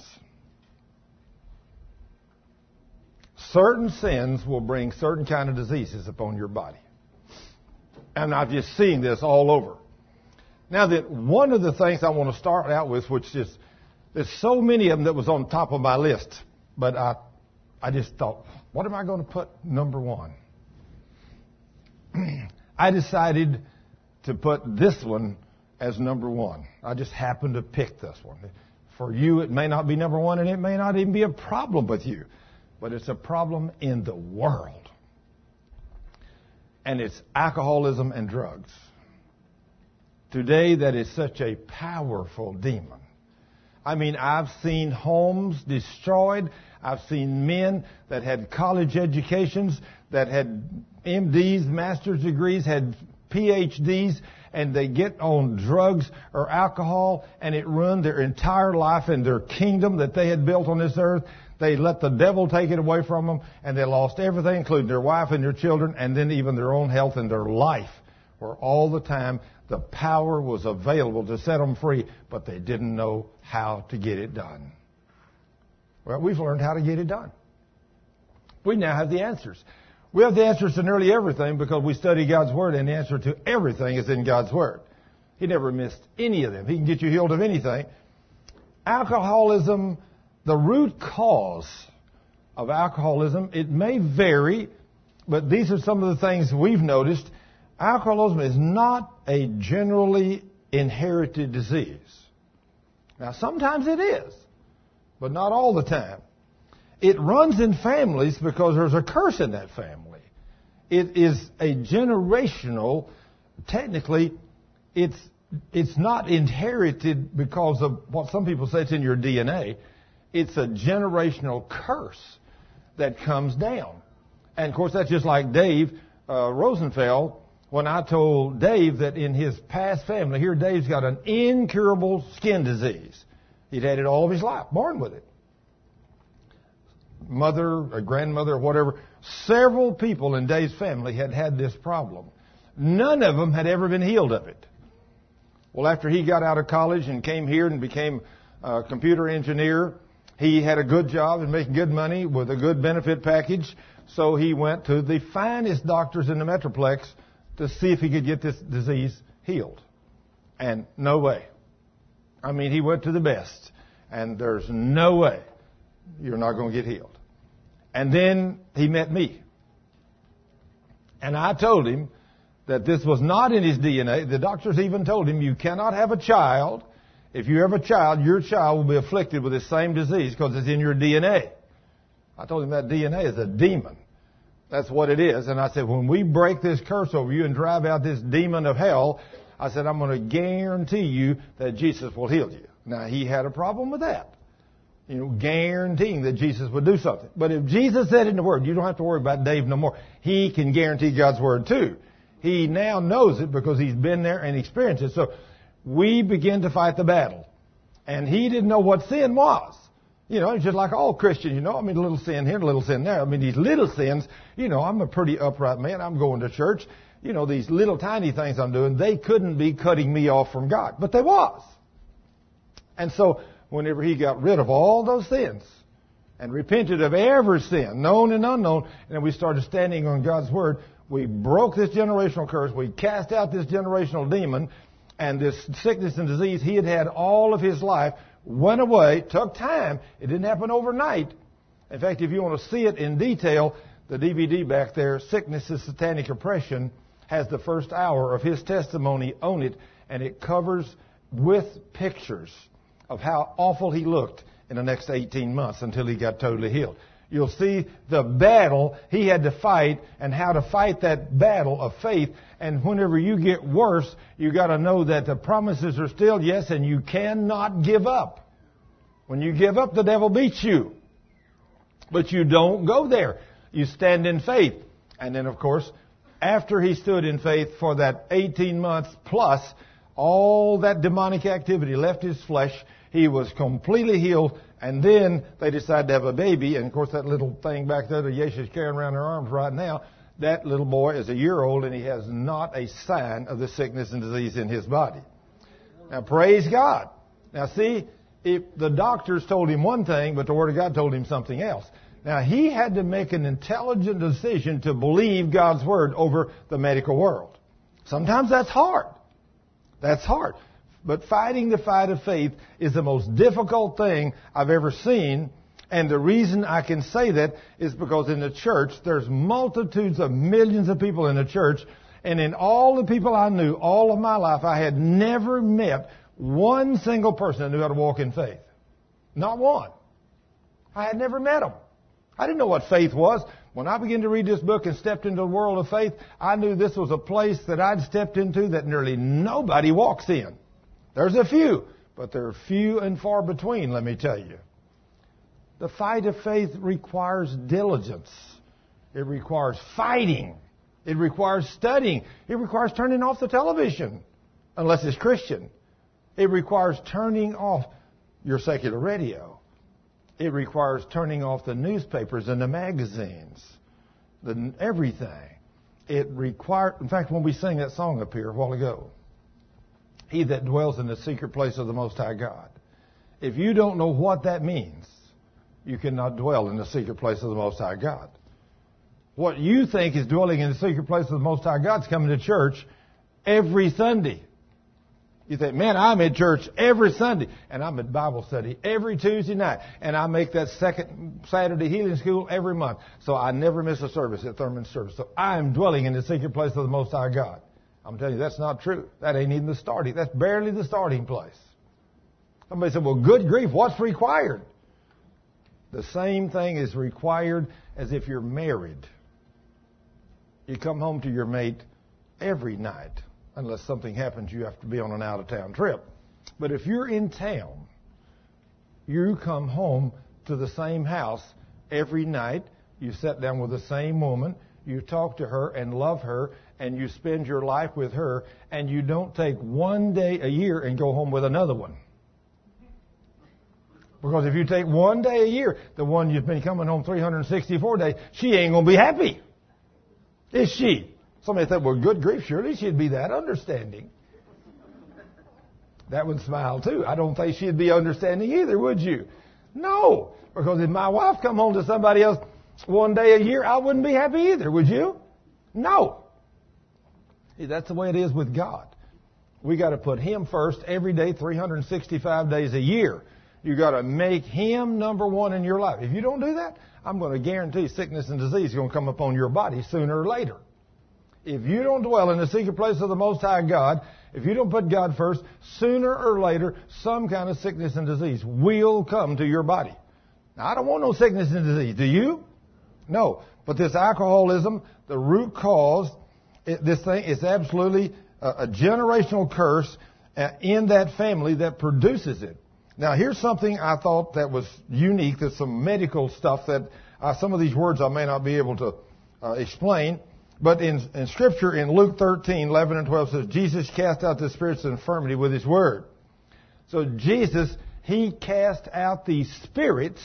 Certain sins will bring certain kind of diseases upon your body. And I've just seen this all over. Now, that one of the things I want to start out with, which is, there's so many of them that was on top of my list, but I just thought, what am I going to put number one? I decided to put this one as number one. I just happened to pick this one. For you, it may not be number one, and it may not even be a problem with you. But it's a problem in the world. And it's alcoholism and drugs. Today, that is such a powerful demon. I've seen homes destroyed. I've seen men that had college educations, that had MDs, master's degrees, had PhDs, and they get on drugs or alcohol, and it ruined their entire life and their kingdom that they had built on this earth. They let the devil take it away from them, and they lost everything, including their wife and their children, and then even their own health and their life, where all the time the power was available to set them free, but they didn't know how to get it done. Well, we've learned how to get it done. We now have the answers. We have the answers to nearly everything because we study God's Word, and the answer to everything is in God's Word. He never missed any of them. He can get you healed of anything. Alcoholism, the root cause of alcoholism, it may vary, but these are some of the things we've noticed. Alcoholism is not a generally inherited disease. Now, sometimes it is, but not all the time. It runs in families because there's a curse in that family. It is a generational, technically, it's not inherited because of what some people say it's in your DNA. It's a generational curse that comes down. And of course, that's just like Dave Rosenfeld. When I told Dave that in his past family, here Dave's got an incurable skin disease. He'd had it all of his life, born with it. Mother, or grandmother, or whatever, several people in Dave's family had had this problem. None of them had ever been healed of it. Well, after he got out of college and came here and became a computer engineer, he had a good job and making good money with a good benefit package. So he went to the finest doctors in the Metroplex to see if he could get this disease healed. And no way. I mean, he went to the best. And there's no way you're not going to get healed. And then he met me. And I told him that this was not in his DNA. The doctors even told him, you cannot have a child. If you have a child, your child will be afflicted with the same disease because it's in your DNA. I told him that DNA is a demon. That's what it is. And I said, when we break this curse over you and drive out this demon of hell, I said, I'm going to guarantee you that Jesus will heal you. Now, he had a problem with that. You know, guaranteeing that Jesus would do something. But if Jesus said in the Word, you don't have to worry about Dave no more. He can guarantee God's Word too. He now knows it because he's been there and experienced it. So we begin to fight the battle. And he didn't know what sin was. You know, it's just like all Christians, you know. I mean, a little sin here, a little sin there. I mean, these little sins, you know, I'm a pretty upright man. I'm going to church. You know, these little tiny things I'm doing, they couldn't be cutting me off from God. But they was. And so whenever he got rid of all those sins and repented of every sin, known and unknown, and we started standing on God's Word, we broke this generational curse. We cast out this generational demon, and this sickness and disease he had had all of his life went away, took time. It didn't happen overnight. In fact, if you want to see it in detail, the DVD back there, Sickness is Satanic Oppression, has the first hour of his testimony on it, and it covers with pictures of how awful he looked in the next 18 months until he got totally healed. You'll see the battle he had to fight and how to fight that battle of faith. And whenever you get worse, you got to know that the promises are still yes, and you cannot give up. When you give up, the devil beats you. But you don't go there. You stand in faith. And then, of course, after he stood in faith for that 18 months plus, all that demonic activity left his flesh. He was completely healed. And then they decided to have a baby. And, of course, that little thing back there that Yesha's carrying around her arms right now, that little boy is a year old, and he has not a sign of the sickness and disease in his body. Now, praise God. Now, see, if the doctors told him one thing, but the Word of God told him something else. Now, he had to make an intelligent decision to believe God's Word over the medical world. Sometimes that's hard. That's hard. But fighting the fight of faith is the most difficult thing I've ever seen. And the reason I can say that is because in the church, there's multitudes of millions of people in the church. And in all the people I knew, all of my life, I had never met one single person that knew how to walk in faith. Not one. I had never met them. I didn't know what faith was. When I began to read this book and stepped into the world of faith, I knew this was a place that I'd stepped into that nearly nobody walks in. There's a few, but they're few and far between, let me tell you. The fight of faith requires diligence. It requires fighting. It requires studying. It requires turning off the television, unless it's Christian. It requires turning off your secular radio. It requires turning off the newspapers and the magazines, everything. It requires, in fact, when we sang that song up here a while ago, he that dwells in the secret place of the Most High God. If you don't know what that means, you cannot dwell in the secret place of the Most High God. What you think is dwelling in the secret place of the Most High God is coming to church every Sunday. You think, man, I'm at church every Sunday, and I'm at Bible study every Tuesday night, and I make that second Saturday healing school every month, so I never miss a service at Thurman's service. So I'm dwelling in the secret place of the Most High God. I'm telling you, that's not true. That ain't even the starting. That's barely the starting place. Somebody said, well, good grief, what's required? The same thing is required as if you're married. You come home to your mate every night. Unless something happens, you have to be on an out-of-town trip. But if you're in town, you come home to the same house every night. You sit down with the same woman. You talk to her and love her, and you spend your life with her, and you don't take one day a year and go home with another one. Because if you take one day a year, the one you've been coming home 364 days, she ain't going to be happy. Is she? Somebody thought, well, good grief, surely she'd be that understanding. That would smile too. I don't think she'd be understanding either, would you? No. Because if my wife come home to somebody else one day a year, I wouldn't be happy either, would you? No. See, that's the way it is with God. We got to put Him first every day, 365 days a year. You got to make Him number one in your life. If you don't do that, I'm going to guarantee sickness and disease is going to come upon your body sooner or later. If you don't dwell in the secret place of the Most High God, if you don't put God first, sooner or later, some kind of sickness and disease will come to your body. Now, I don't want no sickness and disease. Do you? No. But this alcoholism, the root cause, this thing is absolutely a generational curse in that family that produces it. Now, here's something I thought that was unique. There's some medical stuff that some of these words I may not be able to explain. But in Scripture, in Luke 13, 11 and 12 says, Jesus cast out the spirits of infirmity with His word. So Jesus, He cast out the spirits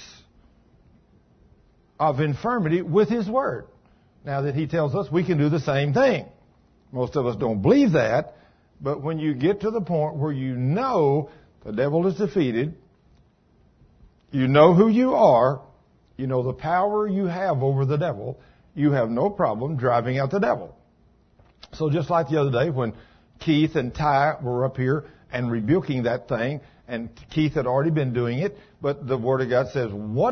of infirmity with His word. Now that He tells us we can do the same thing. Most of us don't believe that. But when you get to the point where you know the devil is defeated, you know who you are, you know the power you have over the devil, you have no problem driving out the devil. So just like the other day when Keith and Ty were up here and rebuking that thing, and Keith had already been doing it, but the Word of God says one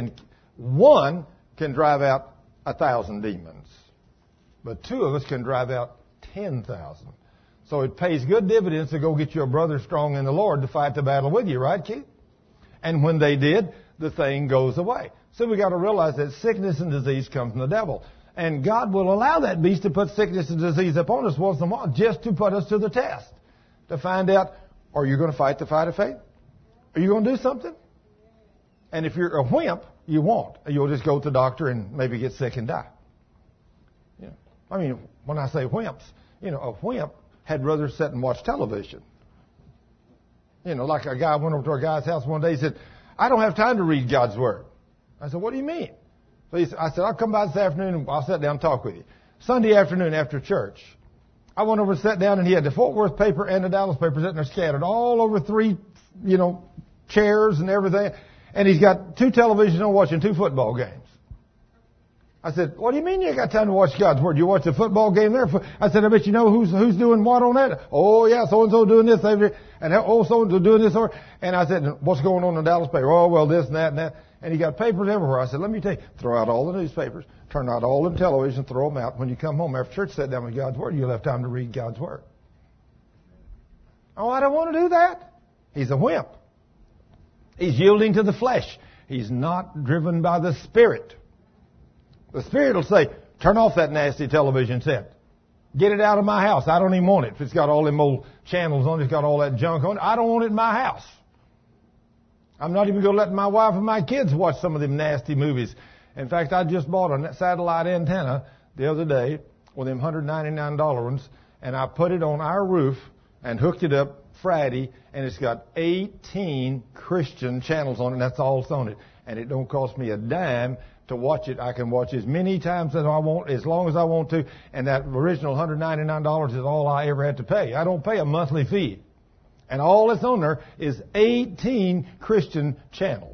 can drive out 1,000 demons, but two of us can drive out 10,000. So it pays good dividends to go get your brother strong in the Lord to fight the battle with you, right, Keith? And when they did, the thing goes away. So we got to realize that sickness and disease come from the devil. And God will allow that beast to put sickness and disease upon us once in a while just to put us to the test. To find out, are you going to fight the fight of faith? Are you going to do something? And if you're a wimp, you won't. You'll just go to the doctor and maybe get sick and die. Yeah. I mean, when I say wimps, a wimp had rather sit and watch television. Like a guy went over to a guy's house one day, he said, I don't have time to read God's Word. I said, what do you mean? So I said, I'll come by this afternoon and I'll sit down and talk with you. Sunday afternoon after church, I went over and sat down and he had the Fort Worth paper and the Dallas paper sitting there scattered all over three, chairs and everything. And he's got two televisions on watching two football games. I said, what do you mean you ain't got time to watch God's Word? You watch the football game there? I said, I bet you know who's doing what on that. Oh, yeah, so-and-so doing this. And so-and-so doing this. And I said, what's going on in the Dallas paper? Oh, well, this and that and that. And he got papers everywhere. I said, let me tell you, throw out all the newspapers, turn out all the television, throw them out. When you come home after church, sit down with God's Word, you'll have time to read God's Word. Oh, I don't want to do that. He's a wimp. He's yielding to the flesh. He's not driven by the Spirit. The Spirit will say, turn off that nasty television set. Get it out of my house. I don't even want it. If it's got all them old channels on it, it's got all that junk on it, I don't want it in my house. I'm not even going to let my wife and my kids watch some of them nasty movies. In fact, I just bought a satellite antenna the other day with them $199 ones, and I put it on our roof and hooked it up Friday, and it's got 18 Christian channels on it, and that's all that's on it. And it don't cost me a dime to watch it. I can watch as many times as I want, as long as I want to, and that original $199 is all I ever had to pay. I don't pay a monthly fee. And all that's on there is 18 Christian channels.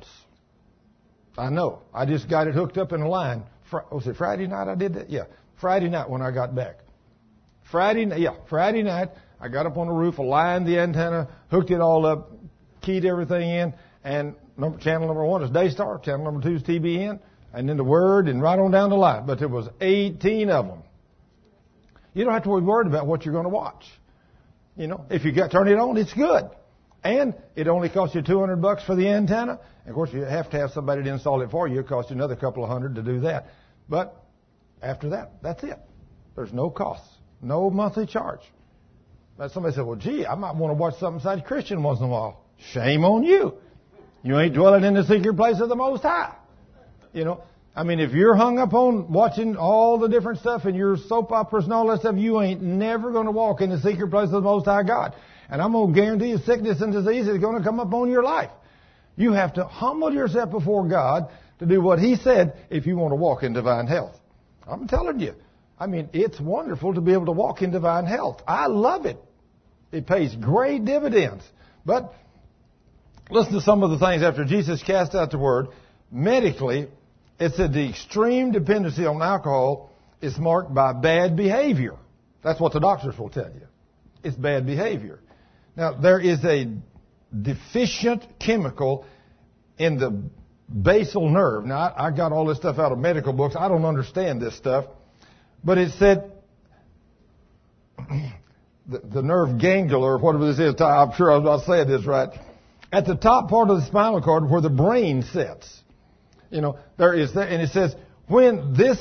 I know. I just got it hooked up in a line. Was it Friday night I did that? Yeah. Friday night when I got back. Friday night, I got up on the roof, aligned the antenna, hooked it all up, keyed everything in, and channel number 1 is Daystar, channel number 2 is TBN, and then the Word, and right on down the line. But there was 18 of them. You don't have to be worried about what you're going to watch. You know, if you turn it on, it's good. And it only costs you $200 for the antenna. And of course, you have to have somebody to install it for you. It costs you another couple of $100 to do that. But after that, that's it. There's no cost, no monthly charge. But somebody said, well, gee, I might want to watch something besides Christian once in a while. Shame on you. You ain't dwelling in the secret place of the Most High. You know, I mean, if you're hung up on watching all the different stuff and your soap operas and all that stuff, you ain't never going to walk in the secret place of the Most High God. And I'm going to guarantee you sickness and disease is going to come upon your life. You have to humble yourself before God to do what He said if you want to walk in divine health. I'm telling you. I mean, it's wonderful to be able to walk in divine health. I love it. It pays great dividends. But listen to some of the things after Jesus cast out the word. Medically, it said the extreme dependency on alcohol is marked by bad behavior. That's what the doctors will tell you. It's bad behavior. Now, there is a deficient chemical in the basal nerve. Now, I got all this stuff out of medical books. I don't understand this stuff. But it said the nerve ganglia, or whatever this is, I'm sure I was about to say this right, at the top part of the spinal cord where the brain sits. You know, there is that, and it says when this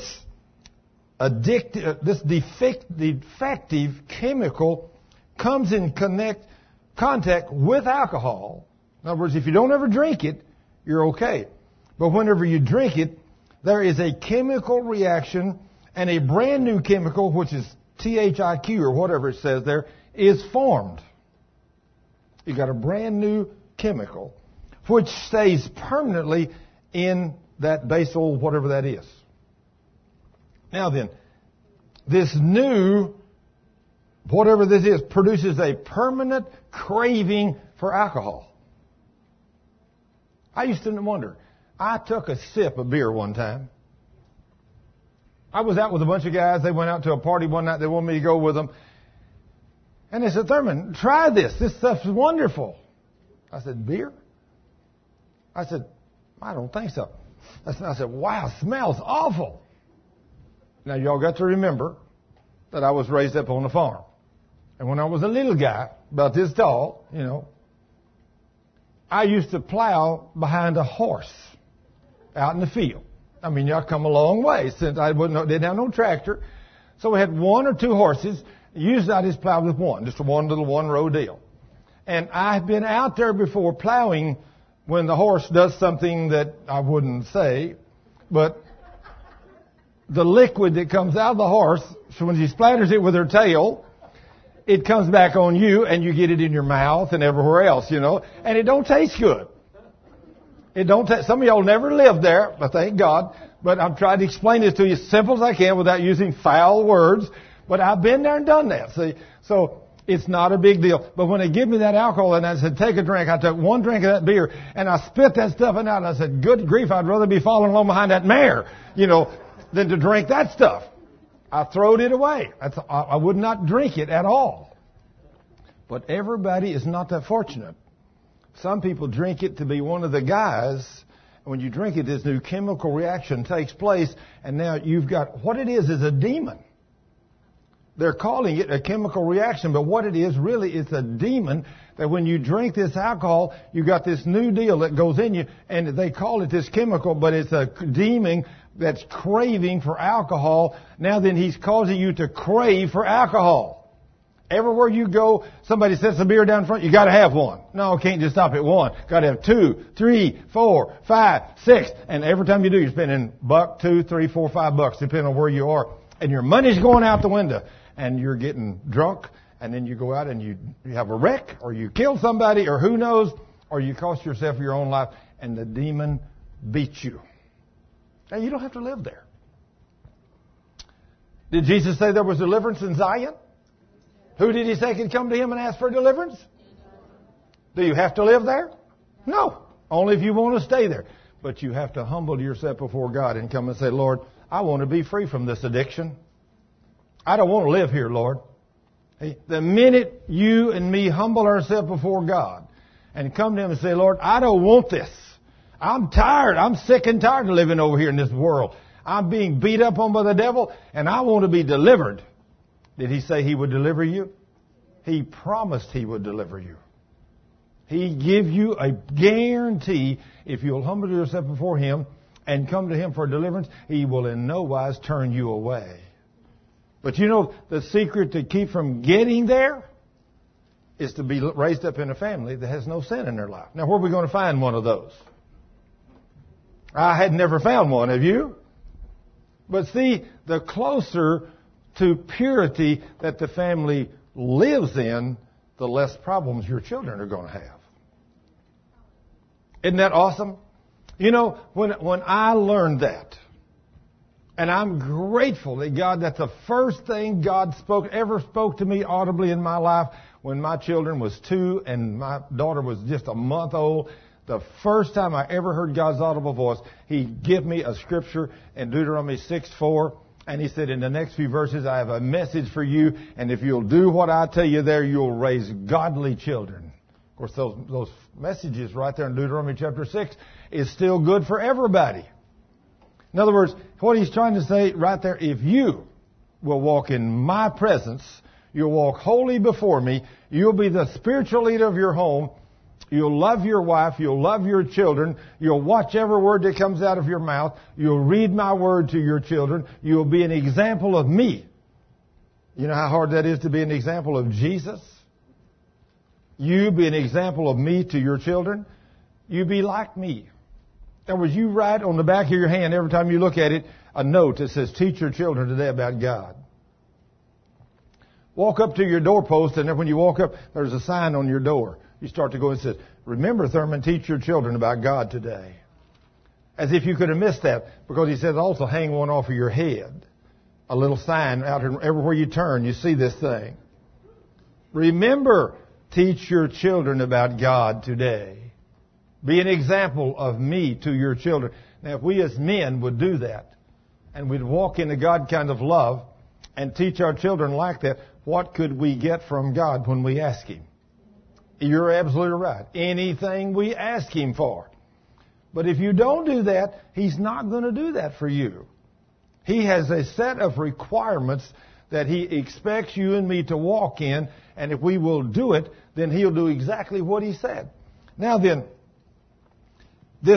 defective chemical comes in contact with alcohol. In other words, if you don't ever drink it, you're okay. But whenever you drink it, there is a chemical reaction, and a brand new chemical, which is THIQ or whatever it says there, is formed. You got a brand new chemical, which stays permanently in that basal, whatever that is. Now then, this new, whatever this is, produces a permanent craving for alcohol. I used to wonder. I took a sip of beer one time. I was out with a bunch of guys. They went out to a party one night. They wanted me to go with them. And they said, Thurman, try this. This stuff's wonderful. I said, beer? I said, I don't think so. I said, wow, smells awful. Now, y'all got to remember that I was raised up on a farm. And when I was a little guy, about this tall, you know, I used to plow behind a horse out in the field. I mean, y'all come a long way since I didn't have no tractor. So we had 1 or 2 horses. Usually I just plowed with one, just a one little one-row deal. And I've been out there before plowing when the horse does something that I wouldn't say, but the liquid that comes out of the horse, so when she splatters it with her tail, it comes back on you and you get it in your mouth and everywhere else, you know, and it don't taste good. It don't. Some of y'all never lived there, but thank God. But I'm trying to explain this to you as simple as I can without using foul words. But I've been there and done that. See, so it's not a big deal. But when they give me that alcohol and I said, take a drink, I took 1 drink of that beer and I spit that stuff out. And I said, good grief, I'd rather be following along behind that mare, you know, than to drink that stuff. I throwed it away. I would not drink it at all. But everybody is not that fortunate. Some people drink it to be one of the guys. When you drink it, this new chemical reaction takes place, and now you've got, what it is a demon. They're calling it a chemical reaction, but what it is really is a demon that when you drink this alcohol, you got this new deal that goes in you, and they call it this chemical, but it's a demon that's craving for alcohol. Now then, he's causing you to crave for alcohol. Everywhere you go, somebody sets a beer down front, you got to have one. No, can't just stop at one. Got to have 2, 3, 4, 5, 6. And every time you do, you're spending $1, $2, $3, $4, $5, depending on where you are. And your money's going out the window. And you're getting drunk. And then you go out and you have a wreck, or you kill somebody, or who knows, or you cost yourself your own life, and the demon beats you. Now, you don't have to live there. Did Jesus say there was deliverance in Zion? Who did he say could come to him and ask for deliverance? Do you have to live there? No. Only if you want to stay there. But you have to humble yourself before God and come and say, Lord, I want to be free from this addiction. I don't want to live here, Lord. The minute you and me humble ourselves before God and come to him and say, Lord, I don't want this. I'm tired. I'm sick and tired of living over here in this world. I'm being beat up on by the devil, and I want to be delivered. Did he say he would deliver you? He promised he would deliver you. He give you a guarantee if you'll humble yourself before him and come to him for deliverance, he will in no wise turn you away. But you know, the secret to keep from getting there is to be raised up in a family that has no sin in their life. Now, where are we going to find one of those? I had never found one, have you? But see, the closer to purity that the family lives in, the less problems your children are going to have. Isn't that awesome? You know, when I learned that, and I'm grateful that God, that's the first thing God ever spoke to me audibly in my life when my children was 2 and my daughter was just a month old. The first time I ever heard God's audible voice, He gave me a scripture in Deuteronomy 6:4. And He said, in the next few verses, I have a message for you. And if you'll do what I tell you there, you'll raise godly children. Of course, those messages right there in Deuteronomy chapter 6 is still good for everybody. In other words, what He's trying to say right there, if you will walk in my presence, you'll walk holy before me, you'll be the spiritual leader of your home, you'll love your wife, you'll love your children, you'll watch every word that comes out of your mouth, you'll read my word to your children, you'll be an example of me. You know how hard that is to be an example of Jesus? You be an example of me to your children. You be like me. In other words, you write on the back of your hand every time you look at it a note that says, teach your children today about God. Walk up to your doorpost, and then when you walk up, there's a sign on your door. You start to go and say, remember, Thurman, teach your children about God today. As if you could have missed that, because He says also hang one off of your head. A little sign out here, everywhere you turn, you see this thing. Remember, teach your children about God today. Be an example of me to your children. Now, if we as men would do that, and we'd walk into God kind of love, and teach our children like that, what could we get from God when we ask Him? You're absolutely right. Anything we ask Him for. But if you don't do that, He's not going to do that for you. He has a set of requirements that He expects you and me to walk in, and if we will do it, then He'll do exactly what He said. Now then, this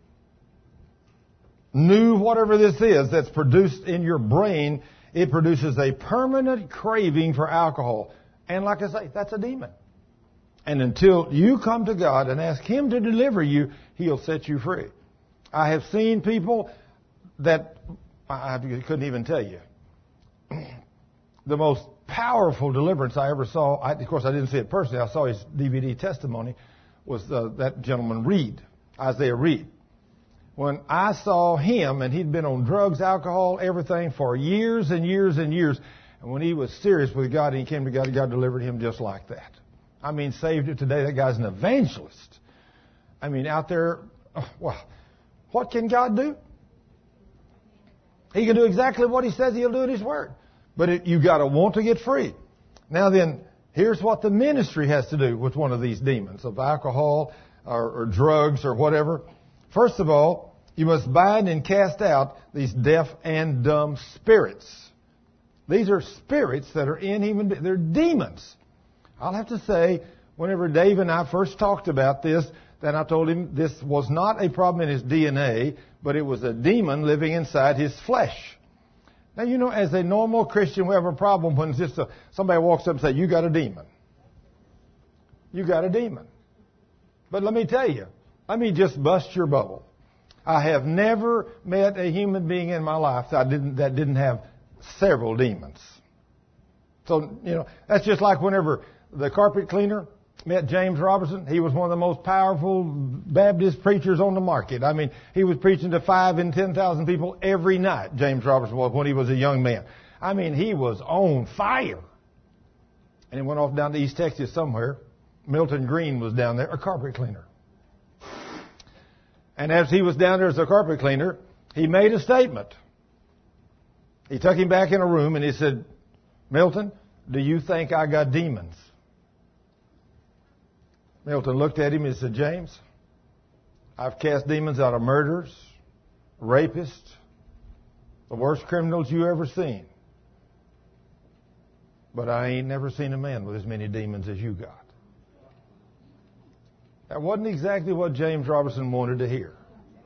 new whatever this is that's produced in your brain, it produces a permanent craving for alcohol. And like I say, that's a demon. And until you come to God and ask Him to deliver you, He'll set you free. I have seen people that I couldn't even tell you. The most powerful deliverance I ever saw, of course I didn't see it personally, I saw his DVD testimony, was that gentleman Reed, Isaiah Reed. When I saw him, and he'd been on drugs, alcohol, everything for years and years and years, and when he was serious with God and he came to God, God delivered him just like that. I mean, saved it today. That guy's an evangelist. I mean, out there, well, what can God do? He can do exactly what He says He'll do in His Word. But you got to want to get free. Now then, here's what the ministry has to do with one of these demons of alcohol or drugs or whatever. First of all, you must bind and cast out these deaf and dumb spirits. These are spirits that are in human beings. They're demons. I'll have to say, whenever Dave and I first talked about this, then I told him this was not a problem in his DNA, but it was a demon living inside his flesh. Now, you know, as a normal Christian, we have a problem when just somebody walks up and says, you got a demon. You got a demon. But let me tell you, let me just bust your bubble. I have never met a human being in my life that didn't have several demons. So, you know, that's just like whenever the carpet cleaner met James Robertson. He was one of the most powerful Baptist preachers on the market. I mean, he was preaching to 5,000 and 10,000 people every night, James Robertson was, when he was a young man. I mean, he was on fire. And he went off down to East Texas somewhere. Milton Green was down there, a carpet cleaner. And as he was down there as a carpet cleaner, he made a statement. He took him back in a room and he said, Milton, do you think I got demons? Milton looked at him and said, James, I've cast demons out of murderers, rapists, the worst criminals you ever seen. But I ain't never seen a man with as many demons as you got. That wasn't exactly what James Robertson wanted to hear.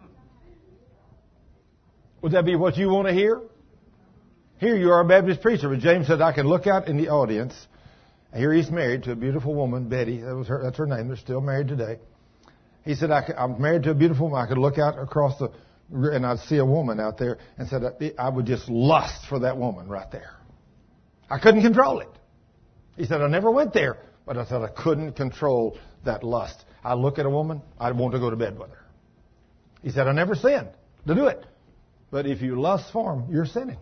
Would that be what you want to hear? Here you are, a Baptist preacher. But James said, I can look out in the audience. Here he's married to a beautiful woman, Betty. That's her name. They're still married today. He said, I'm married to a beautiful woman. I could look out across and I'd see a woman out there, and said, I would just lust for that woman right there. I couldn't control it. He said, I never went there, but I said I couldn't control that lust. I look at a woman, I'd want to go to bed with her. He said, I never sinned to do it. But if you lust for him, you're sinning.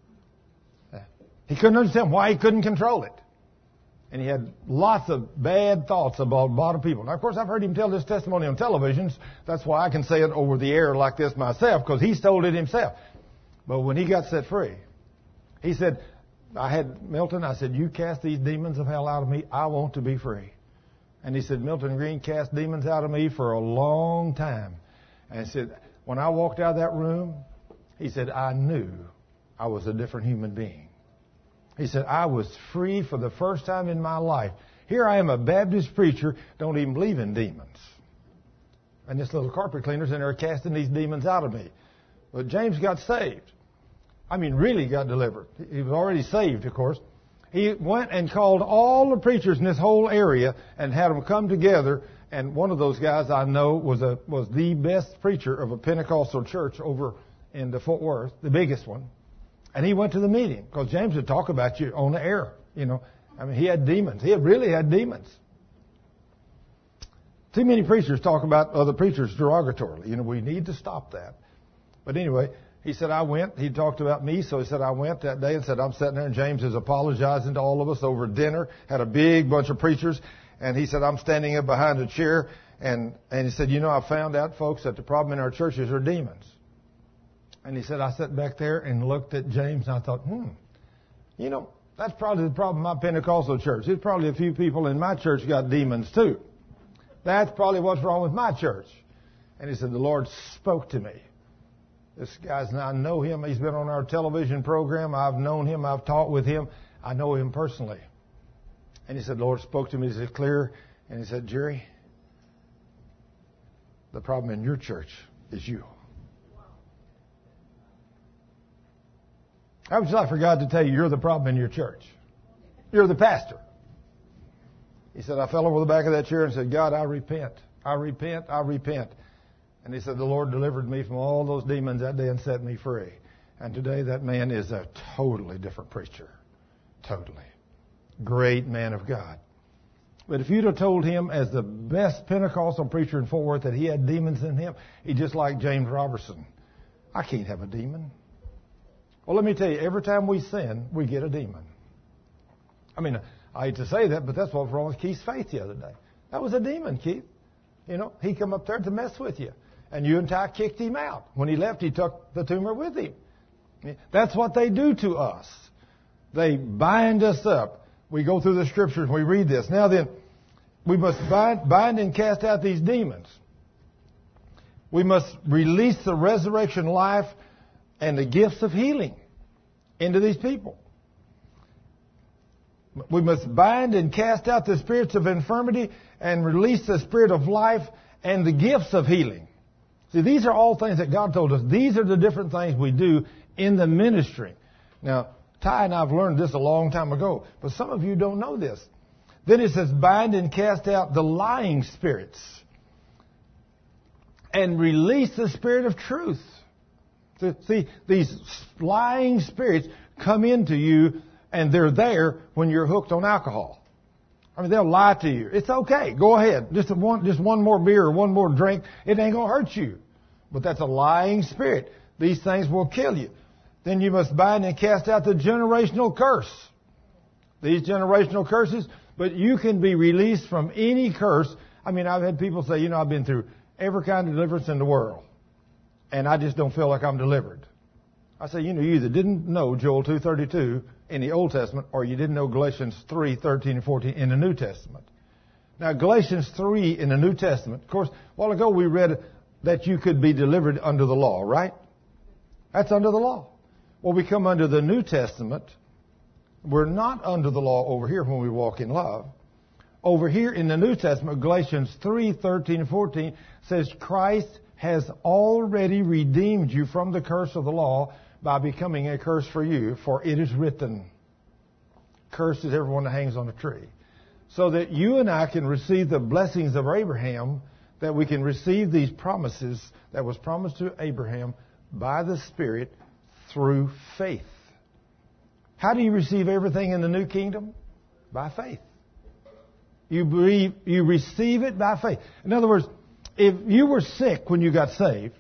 He couldn't understand why he couldn't control it. And he had lots of bad thoughts about a lot of people. Now, of course, I've heard him tell this testimony on televisions. That's why I can say it over the air like this myself, because he's told it himself. But when he got set free, he said, Milton, I said, you cast these demons of hell out of me. I want to be free. And he said, Milton Green cast demons out of me for a long time. And he said, when I walked out of that room, he said, I knew I was a different human being. He said, I was free for the first time in my life. Here I am, a Baptist preacher, don't even believe in demons. And this little carpet cleaner's in there casting these demons out of me. But James got saved. I mean, really got delivered. He was already saved, of course. He went and called all the preachers in this whole area and had them come together. And one of those guys I know was the best preacher of a Pentecostal church over in the Fort Worth, the biggest one. And he went to the meeting, because James would talk about you on the air, you know. I mean, he had demons. He really had demons. Too many preachers talk about other preachers derogatorily. You know, we need to stop that. But anyway, he said, I went. He talked about me, so he said, I went that day and said, I'm sitting there, and James is apologizing to all of us over dinner, had a big bunch of preachers, and he said, I'm standing up behind a chair, and he said, you know, I found out, folks, that the problem in our churches are demons. And he said, I sat back there and looked at James, and I thought, you know, that's probably the problem in my Pentecostal church. There's probably a few people in my church got demons too. That's probably what's wrong with my church. And he said, the Lord spoke to me. This guy's, I know him. He's been on our television program. I've known him. I've talked with him. I know him personally. And he said, the Lord spoke to me. He said, clear. And he said, Jerry, the problem in your church is you. I would just like for God to tell you, you're the problem in your church. You're the pastor. He said, I fell over the back of that chair and said, God, I repent. I repent. I repent. And he said, the Lord delivered me from all those demons that day and set me free. And today that man is a totally different preacher. Totally. Great man of God. But if you'd have told him as the best Pentecostal preacher in Fort Worth that he had demons in him, he'd just like James Robertson. I can't have a demon. Well, let me tell you, every time we sin, we get a demon. I mean, I hate to say that, but that's what was wrong with Keith's faith the other day. That was a demon, Keith. You know, he come up there to mess with you. And you and Ty kicked him out. When he left, he took the tumor with him. That's what they do to us. They bind us up. We go through the scriptures and we read this. Now then, we must bind and cast out these demons. We must release the resurrection life and the gifts of healing into these people. We must bind and cast out the spirits of infirmity and release the spirit of life and the gifts of healing. See, these are all things that God told us. These are the different things we do in the ministry. Now, Ty and I have learned this a long time ago, but some of you don't know this. Then it says, bind and cast out the lying spirits and release the spirit of truth. See, these lying spirits come into you, and they're there when you're hooked on alcohol. I mean, they'll lie to you. It's okay. Go ahead. Just one more beer or one more drink. It ain't going to hurt you. But that's a lying spirit. These things will kill you. Then you must bind and cast out the generational curse. These generational curses. But you can be released from any curse. I mean, I've had people say, I've been through every kind of deliverance in the world, and I just don't feel like I'm delivered. I say, you either didn't know Joel 2:32 in the Old Testament, or you didn't know Galatians 3:13 and 14 in the New Testament. Now, Galatians 3 in the New Testament, of course, a while ago we read that you could be delivered under the law, right? That's under the law. Well, we come under the New Testament. We're not under the law over here when we walk in love. Over here in the New Testament, Galatians 3:13 and 14 says Christ has already redeemed you from the curse of the law by becoming a curse for you, for it is written, cursed is everyone that hangs on a tree. So that you and I can receive the blessings of Abraham, that we can receive these promises that was promised to Abraham by the Spirit through faith. How do you receive everything in the new kingdom? By faith. You believe, you receive it by faith. In other words, if you were sick when you got saved,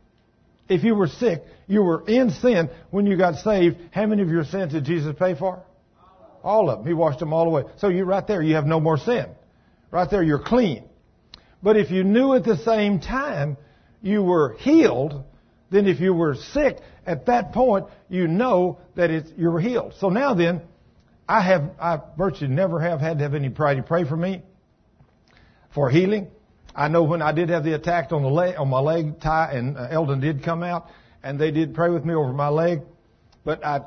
if you were sick, you were in sin when you got saved, how many of your sins did Jesus pay for? All of them. He washed them all away. So you right there, you have no more sin. Right there, you're clean. But if you knew at the same time you were healed, then if you were sick at that point, you know that you were healed. So now then, I virtually never have had to have anybody pray for me for healing. I know when I did have the attack on my leg, Ty and Eldon did come out, and they did pray with me over my leg. But I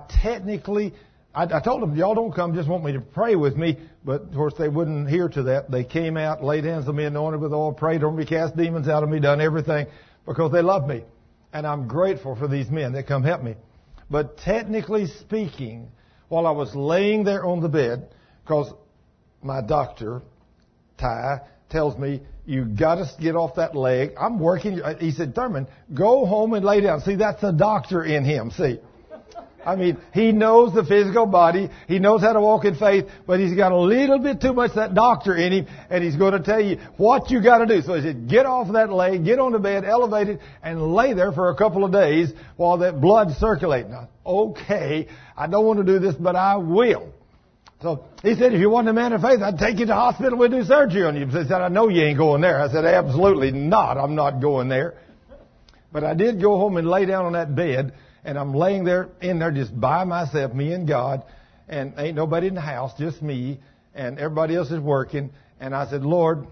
told them, y'all don't come, just want me to pray with me. But of course they wouldn't hear to that. They came out, laid hands on me, anointed with oil, prayed over me, cast demons out of me, done everything because they love me. And I'm grateful for these men that come help me. But technically speaking, while I was laying there on the bed, because my doctor, Ty, tells me, you got to get off that leg. I'm working. He said, Thurman, go home and lay down. See, that's the doctor in him. See, I mean, he knows the physical body. He knows how to walk in faith, but he's got a little bit too much that doctor in him, and he's going to tell you what you got to do. So he said, get off that leg, get on the bed, elevate it, and lay there for a couple of days while that blood's circulating. Now, okay, I don't want to do this, but I will. So he said, if you want a man of faith, I'd take you to the hospital. We'd do surgery on you. He said, I know you ain't going there. I said, absolutely not. I'm not going there. But I did go home and lay down on that bed, and I'm laying there in there just by myself, me and God, and ain't nobody in the house, just me, and everybody else is working. And I said, Lord,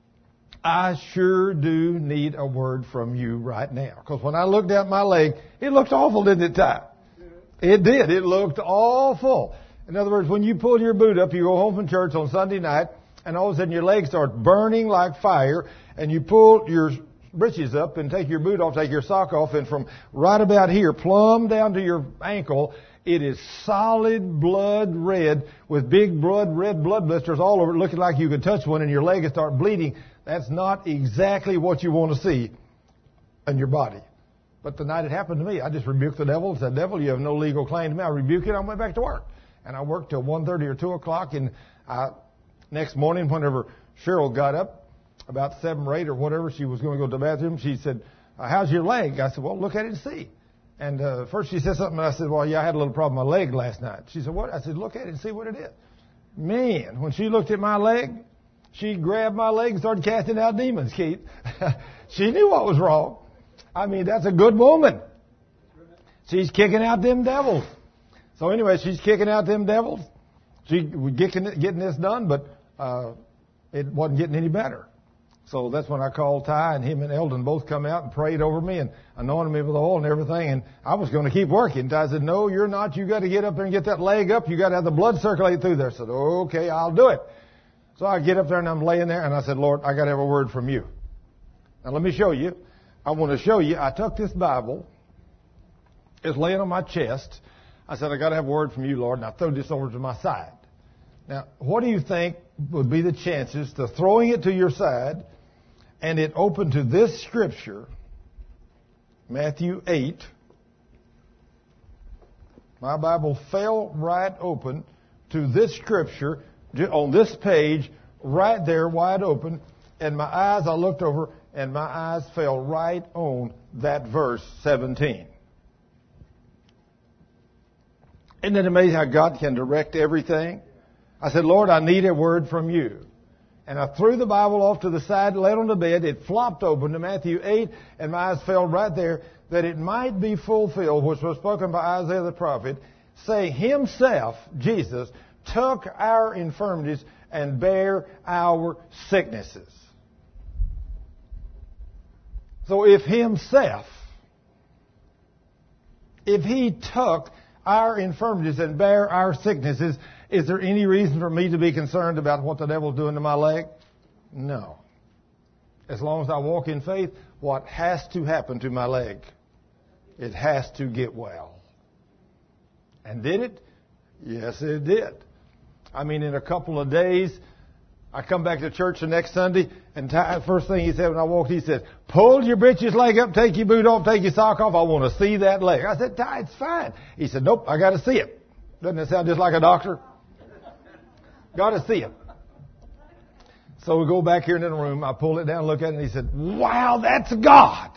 I sure do need a word from you right now. Because when I looked at my leg, it looked awful, didn't it, Ty? It did. It looked awful. In other words, when you pull your boot up, you go home from church on Sunday night, and all of a sudden your legs start burning like fire, and you pull your britches up and take your boot off, take your sock off, and from right about here, plumb down to your ankle, it is solid blood red with big red blood blisters all over it, looking like you could touch one and your leg would start bleeding. That's not exactly what you want to see in your body. But the night it happened to me, I just rebuked the devil and said, devil, you have no legal claim to me. I rebuked it, I went back to work. And I worked till 1:30 or 2 o'clock, and next morning, whenever Cheryl got up, about 7 or 8 or whatever, she was going to go to the bathroom. She said, how's your leg? I said, well, look at it and see. And first she said something, and I said, well, yeah, I had a little problem with my leg last night. She said, what? I said, look at it and see what it is. Man, when she looked at my leg, she grabbed my leg and started casting out demons, Keith. She knew what was wrong. I mean, that's a good woman. She's kicking out them devils. So anyway, she's kicking out them devils. She was getting this done, but it wasn't getting any better. So that's when I called Ty, and him and Eldon both come out and prayed over me and anointed me with oil and everything. And I was going to keep working. Ty said, no, you're not. You got to get up there and get that leg up. You got to have the blood circulate through there. I said, okay, I'll do it. So I get up there and I'm laying there, and I said, Lord, I got to have a word from you. Now let me show you. I want to show you. I took this Bible. It's laying on my chest. I said, I got to have a word from you, Lord, and I threw this over to my side. Now, what do you think would be the chances to throwing it to your side and it opened to this scripture, Matthew 8? My Bible fell right open to this scripture on this page, right there, wide open. And my eyes, I looked over, and my eyes fell right on that verse 17. Isn't it amazing how God can direct everything? I said, Lord, I need a word from you. And I threw the Bible off to the side, laid on the bed. It flopped open to Matthew 8, and my eyes fell right there, that it might be fulfilled, which was spoken by Isaiah the prophet, saying, Himself, Jesus, took our infirmities and bare our sicknesses. So if Himself, if He took our infirmities and bare our sicknesses, is there any reason for me to be concerned about what the devil's doing to my leg? No. As long as I walk in faith, what has to happen to my leg? It has to get well. And did it? Yes, it did. I mean, in a couple of days, I come back to church the next Sunday, and first thing he said when I walked, he said, pull your britches leg up, take your boot off, take your sock off. I want to see that leg. I said, Ty, it's fine. He said, nope, I got to see it. Doesn't that sound just like a doctor? Got to see it. So we go back here into the room. I pull it down, look at it, and he said, wow, that's God.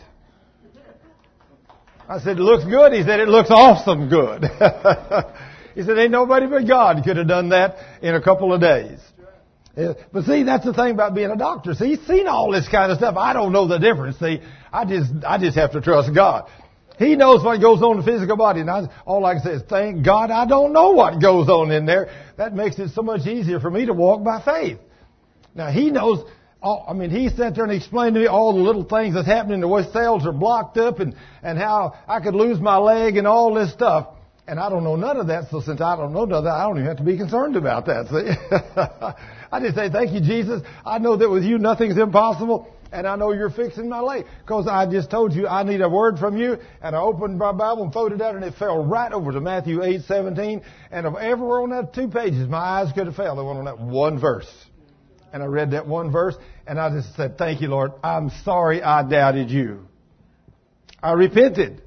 I said, it looks good. He said, it looks awesome good. He said, ain't nobody but God could have done that in a couple of days. But see, that's the thing about being a doctor. See, he's seen all this kind of stuff. I don't know the difference. See, I just have to trust God. He knows what goes on in the physical body. And all I can say is, thank God I don't know what goes on in there. That makes it so much easier for me to walk by faith. Now, He knows, He sat there and explained to me all the little things that's happening, the way cells are blocked up and how I could lose my leg and all this stuff. And I don't know none of that, so since I don't know none of that, I don't even have to be concerned about that. See? I just say, thank you, Jesus. I know that with you nothing's impossible, and I know you're fixing my leg. Because I just told you I need a word from you, and I opened my Bible and folded it out, and it fell right over to Matthew 8:17. And if everywhere on that 2 pages, my eyes could have fell. They went on that one verse. And I read that one verse, and I just said, thank you, Lord. I'm sorry I doubted you. I repented.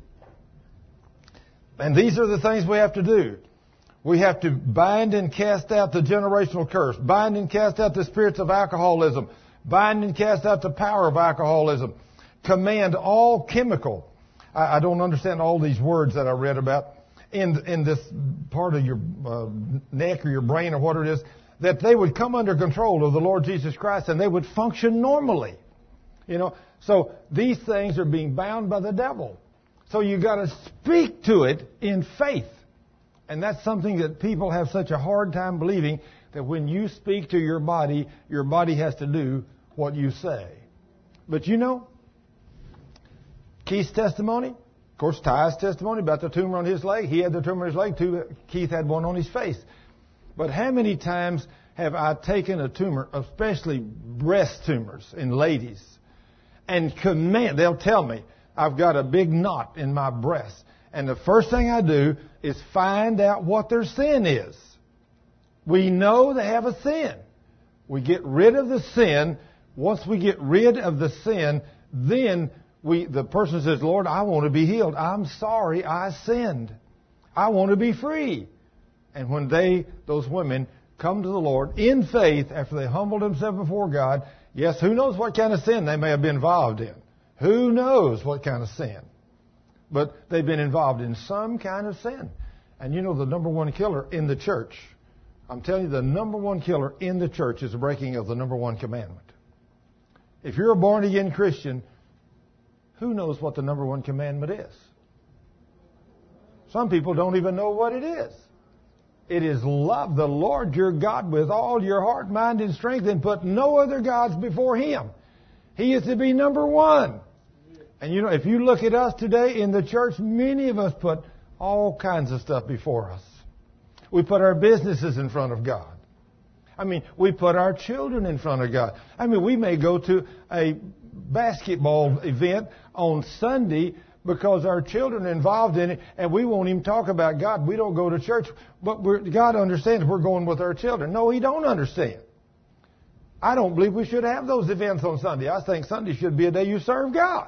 And these are the things we have to do. We have to bind and cast out the generational curse. Bind and cast out the spirits of alcoholism. Bind and cast out the power of alcoholism. Command all chemical. I don't understand all these words that I read about in this part of your neck or your brain or whatever it is, that they would come under control of the Lord Jesus Christ and they would function normally. You know, so these things are being bound by the devil. So you got to speak to it in faith. And that's something that people have such a hard time believing, that when you speak to your body has to do what you say. But you know, Keith's testimony, of course, Ty's testimony about the tumor on his leg. He had the tumor on his leg too. Keith had one on his face. But how many times have I taken a tumor, especially breast tumors in ladies, and they'll tell me, I've got a big knot in my breast. And the first thing I do is find out what their sin is. We know they have a sin. We get rid of the sin. Once we get rid of the sin, then the person says, Lord, I want to be healed. I'm sorry I sinned. I want to be free. And when those women come to the Lord in faith, after they humbled themselves before God, yes, who knows what kind of sin they may have been involved in. Who knows what kind of sin? But they've been involved in some kind of sin. And you know the number one killer in the church, I'm telling you, the number one killer in the church is the breaking of the number one commandment. If you're a born-again Christian, who knows what the number one commandment is? Some people don't even know what it is. It is love the Lord your God with all your heart, mind, and strength, and put no other gods before Him. He is to be number one. And you know, if you look at us today in the church, many of us put all kinds of stuff before us. We put our businesses in front of God. I mean, we put our children in front of God. I mean, we may go to a basketball event on Sunday, because our children are involved in it, and we won't even talk about God. We don't go to church, but God understands we're going with our children. No, He don't understand. I don't believe we should have those events on Sunday. I think Sunday should be a day you serve God.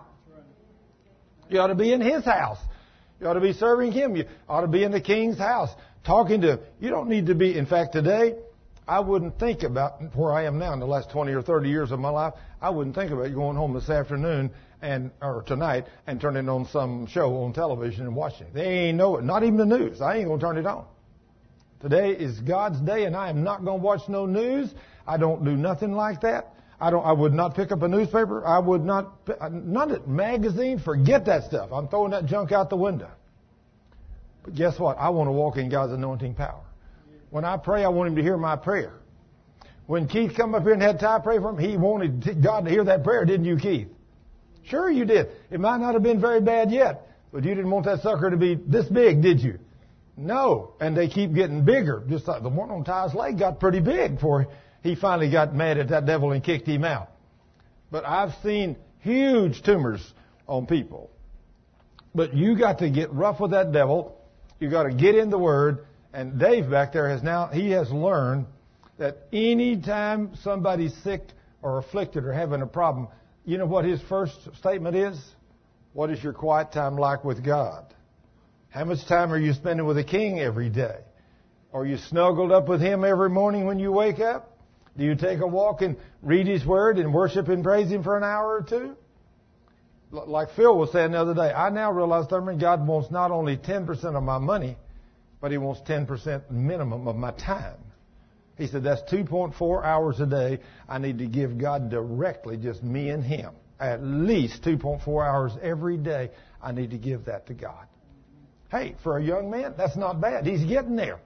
You ought to be in His house. You ought to be serving Him. You ought to be in the King's house, talking to Him. You don't need to be. In fact, today, I wouldn't think about where I am now in the last 20 or 30 years of my life. I wouldn't think about going home this afternoon or tonight and turning on some show on television and watching it. They ain't know it. Not even the news. I ain't going to turn it on. Today is God's day, and I am not going to watch no news. I don't do nothing like that. I would not pick up a newspaper. I would not a magazine. Forget that stuff. I'm throwing that junk out the window. But guess what? I want to walk in God's anointing power. When I pray, I want Him to hear my prayer. When Keith come up here and had Ty pray for him, he wanted God to hear that prayer, didn't you, Keith? Sure you did. It might not have been very bad yet, but you didn't want that sucker to be this big, did you? No. And they keep getting bigger. Just like the one on Ty's leg got pretty big before he finally got mad at that devil and kicked him out. But I've seen huge tumors on people. But you got to get rough with that devil. You got to get in the Word. And Dave back there has learned that any time somebody's sick or afflicted or having a problem, you know what his first statement is? What is your quiet time like with God? How much time are you spending with the King every day? Are you snuggled up with Him every morning when you wake up? Do you take a walk and read His Word and worship and praise Him for an hour or two? Like Phil was saying the other day, I now realize, Thurman, God wants not only 10% of my money, but He wants 10% minimum of my time. He said, that's 2.4 hours a day I need to give God directly, just me and Him. At least 2.4 hours every day I need to give that to God. Hey, for a young man, that's not bad. He's getting there.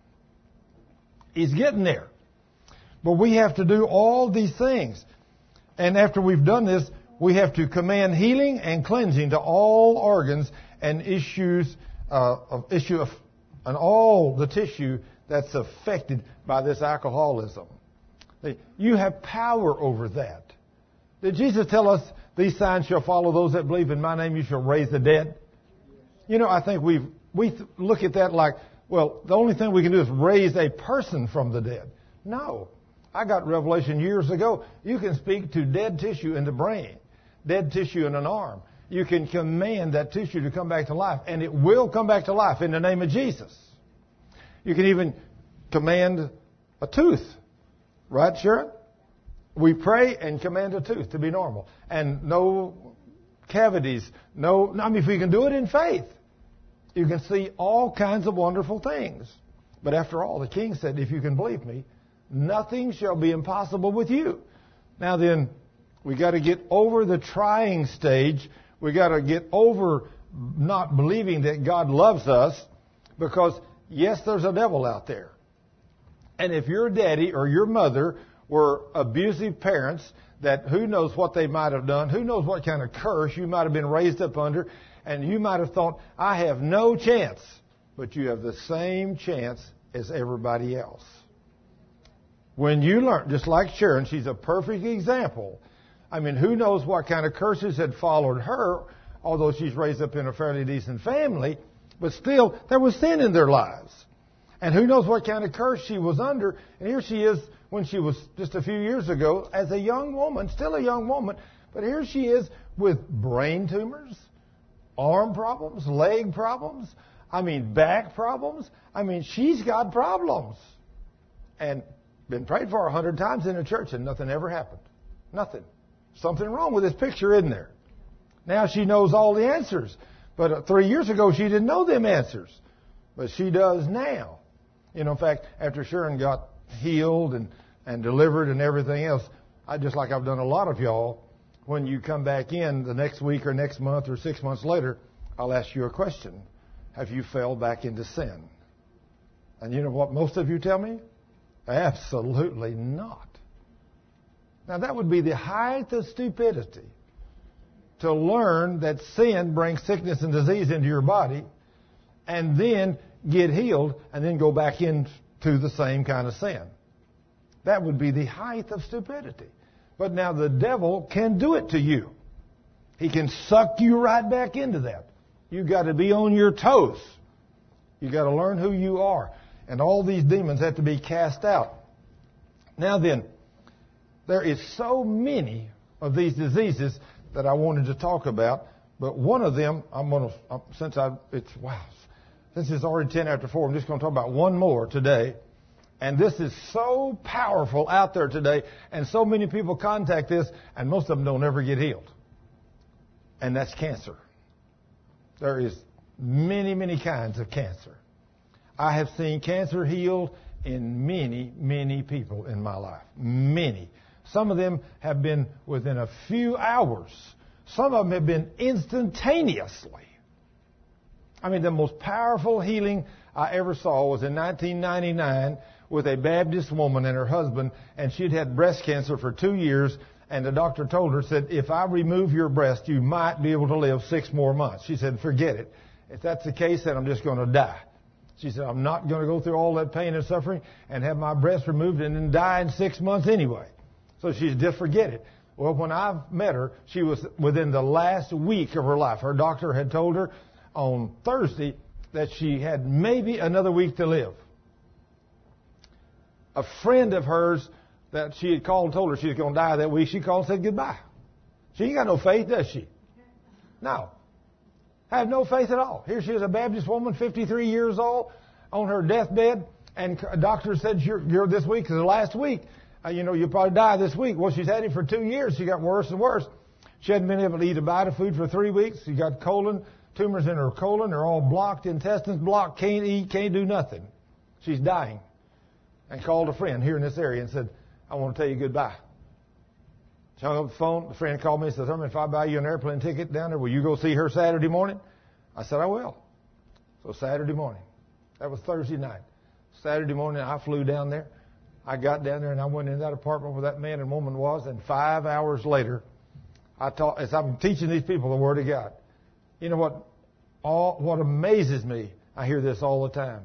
He's getting there. But we have to do all these things. And after we've done this, we have to command healing and cleansing to all organs and and all the tissue that's affected by this alcoholism. You have power over that. Did Jesus tell us, these signs shall follow those that believe in my name, you shall raise the dead? You know, I think we look at that like, well, the only thing we can do is raise a person from the dead. No. I got revelation years ago. You can speak to dead tissue in the brain, dead tissue in an arm. You can command that tissue to come back to life, and it will come back to life in the name of Jesus. You can even command a tooth. Right, Sharon? We pray and command a tooth to be normal. And no cavities. If we can do it in faith, you can see all kinds of wonderful things. But after all, the King said, if you can believe me, nothing shall be impossible with you. Now then, we got to get over the trying stage. We got to get over not believing that God loves us, because yes, there's a devil out there. And if your daddy or your mother were abusive parents, that who knows what they might have done, who knows what kind of curse you might have been raised up under, and you might have thought, I have no chance. But you have the same chance as everybody else. When you learn, just like Sharon, she's a perfect example. I mean, who knows what kind of curses had followed her, although she's raised up in a fairly decent family, but still, there was sin in their lives. And who knows what kind of curse she was under. And here she is when she was just a few years ago as a young woman, still a young woman, but here she is with brain tumors, arm problems, leg problems, back problems. She's got problems. And been prayed for 100 times in the church and nothing ever happened. Nothing. Something wrong with this picture, isn't there? Now she knows all the answers. But 3 years ago, she didn't know them answers. But she does now. In fact, after Sharon got healed and delivered and everything else, just like I've done a lot of y'all, when you come back in the next week or next month or 6 months later, I'll ask you a question. Have you fell back into sin? And you know what most of you tell me? Absolutely not. Now that would be the height of stupidity, to learn that sin brings sickness and disease into your body and then get healed and then go back into the same kind of sin. That would be the height of stupidity. But now the devil can do it to you. He can suck you right back into that. You've got to be on your toes. You've got to learn who you are. And all these demons have to be cast out. Now then, there is so many of these diseases that I wanted to talk about, but one of them, since it's already 10 after 4, I'm just going to talk about one more today. And this is so powerful out there today, and so many people contact this, and most of them don't ever get healed. And that's cancer. There is many, many kinds of cancer. I have seen cancer healed in many, many people in my life. Many. Some of them have been within a few hours. Some of them have been instantaneously. I mean, the most powerful healing I ever saw was in 1999 with a Baptist woman and her husband, and she'd had breast cancer for 2 years, and the doctor told her, said, if I remove your breast, you might be able to live 6 more months. She said, forget it. If that's the case, then I'm just going to die. She said, I'm not going to go through all that pain and suffering and have my breast removed and then die in 6 months anyway. So she said, just forget it. Well, when I met her, she was within the last week of her life. Her doctor had told her on Thursday that she had maybe another week to live. A friend of hers that she had called and told her she was going to die that week, she called and said goodbye. She ain't got no faith, does she? No. I have no faith at all. Here she is, a Baptist woman, 53 years old, on her deathbed, and a doctor said, you're this week is the last week. You'll probably die this week. Well, she's had it for 2 years. She got worse and worse. She hadn't been able to eat a bite of food for 3 weeks. She got colon tumors in her colon. They're all blocked, intestines blocked, can't eat, can't do nothing. She's dying. And called a friend here in this area and said, I want to tell you goodbye. She hung up the phone. The friend called me and said, Thurman, if I buy you an airplane ticket down there, will you go see her Saturday morning? I said, I will. So Saturday morning. That was Thursday night. Saturday morning, I flew down there. I got down there and I went in that apartment where that man and woman was, and 5 hours later, as I'm teaching these people the Word of God. You know what amazes me, I hear this all the time.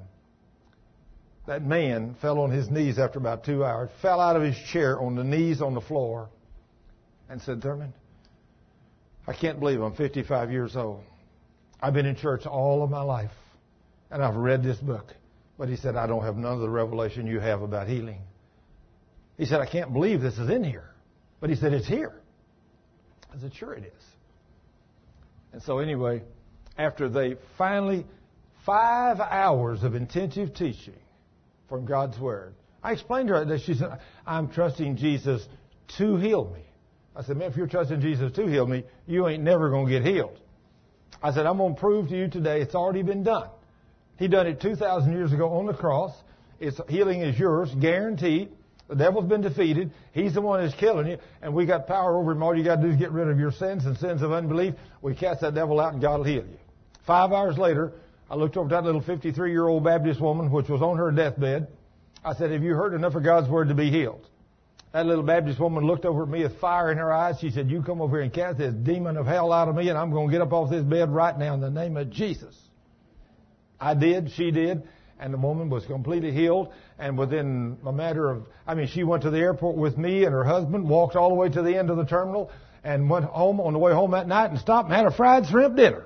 That man fell on his knees after about 2 hours, fell out of his chair on the knees on the floor, and said, Thurman, I can't believe I'm 55 years old. I've been in church all of my life, and I've read this book. But he said, I don't have none of the revelation you have about healing. He said, I can't believe this is in here. But he said, it's here. I said, sure it is. And so anyway, after they finally, 5 hours of intensive teaching from God's Word, I explained to her that she said, I'm trusting Jesus to heal me. I said, man, if you're trusting Jesus to heal me, you ain't never going to get healed. I said, I'm going to prove to you today it's already been done. He done it 2,000 years ago on the cross. Healing is yours, guaranteed. The devil's been defeated. He's the one that's killing you, and we got power over him. All you got to do is get rid of your sins and sins of unbelief. We cast that devil out, and God will heal you. 5 hours later, I looked over at that little 53-year-old Baptist woman, which was on her deathbed. I said, have you heard enough of God's Word to be healed? That little Baptist woman looked over at me with fire in her eyes. She said, you come over here and cast this demon of hell out of me, and I'm going to get up off this bed right now in the name of Jesus. I did, she did, and the woman was completely healed. And within a matter of, she went to the airport with me and her husband, walked all the way to the end of the terminal, and went home on the way home that night and stopped and had a fried shrimp dinner.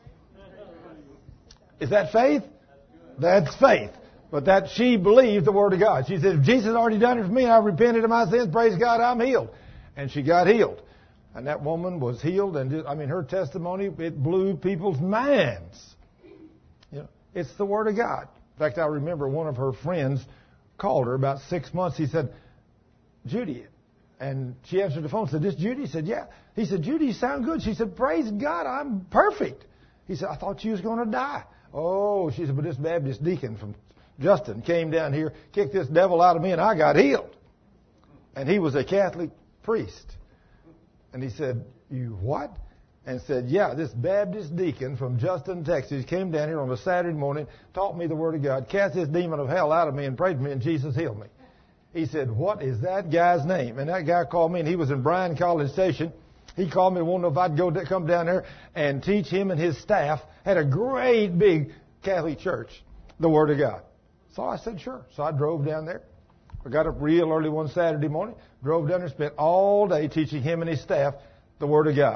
Is that faith? That's faith. But that she believed the Word of God. She said, if Jesus already done it for me, I repented of my sins, praise God, I'm healed. And she got healed. And that woman was healed, and her testimony, it blew people's minds. It's the Word of God. In fact, I remember one of her friends called her about 6 months. He said, Judy. And she answered the phone and said, this Judy? He said, yeah. He said, Judy, you sound good. She said, praise God, I'm perfect. He said, I thought you was going to die. Oh, she said, but this Baptist deacon from Justin came down here, kicked this devil out of me, and I got healed. And he was a Catholic priest. And he said, you what? And said, yeah, this Baptist deacon from Justin, Texas, came down here on a Saturday morning, taught me the Word of God, cast this demon of hell out of me, and prayed for me, and Jesus healed me. He said, what is that guy's name? And that guy called me, and he was in Bryan College Station. He called me and wanted to know if I'd come down there and teach him and his staff. Had a great big Catholic church, the Word of God. So I said, sure. So I drove down there. I got up real early one Saturday morning, drove down there, spent all day teaching him and his staff the Word of God.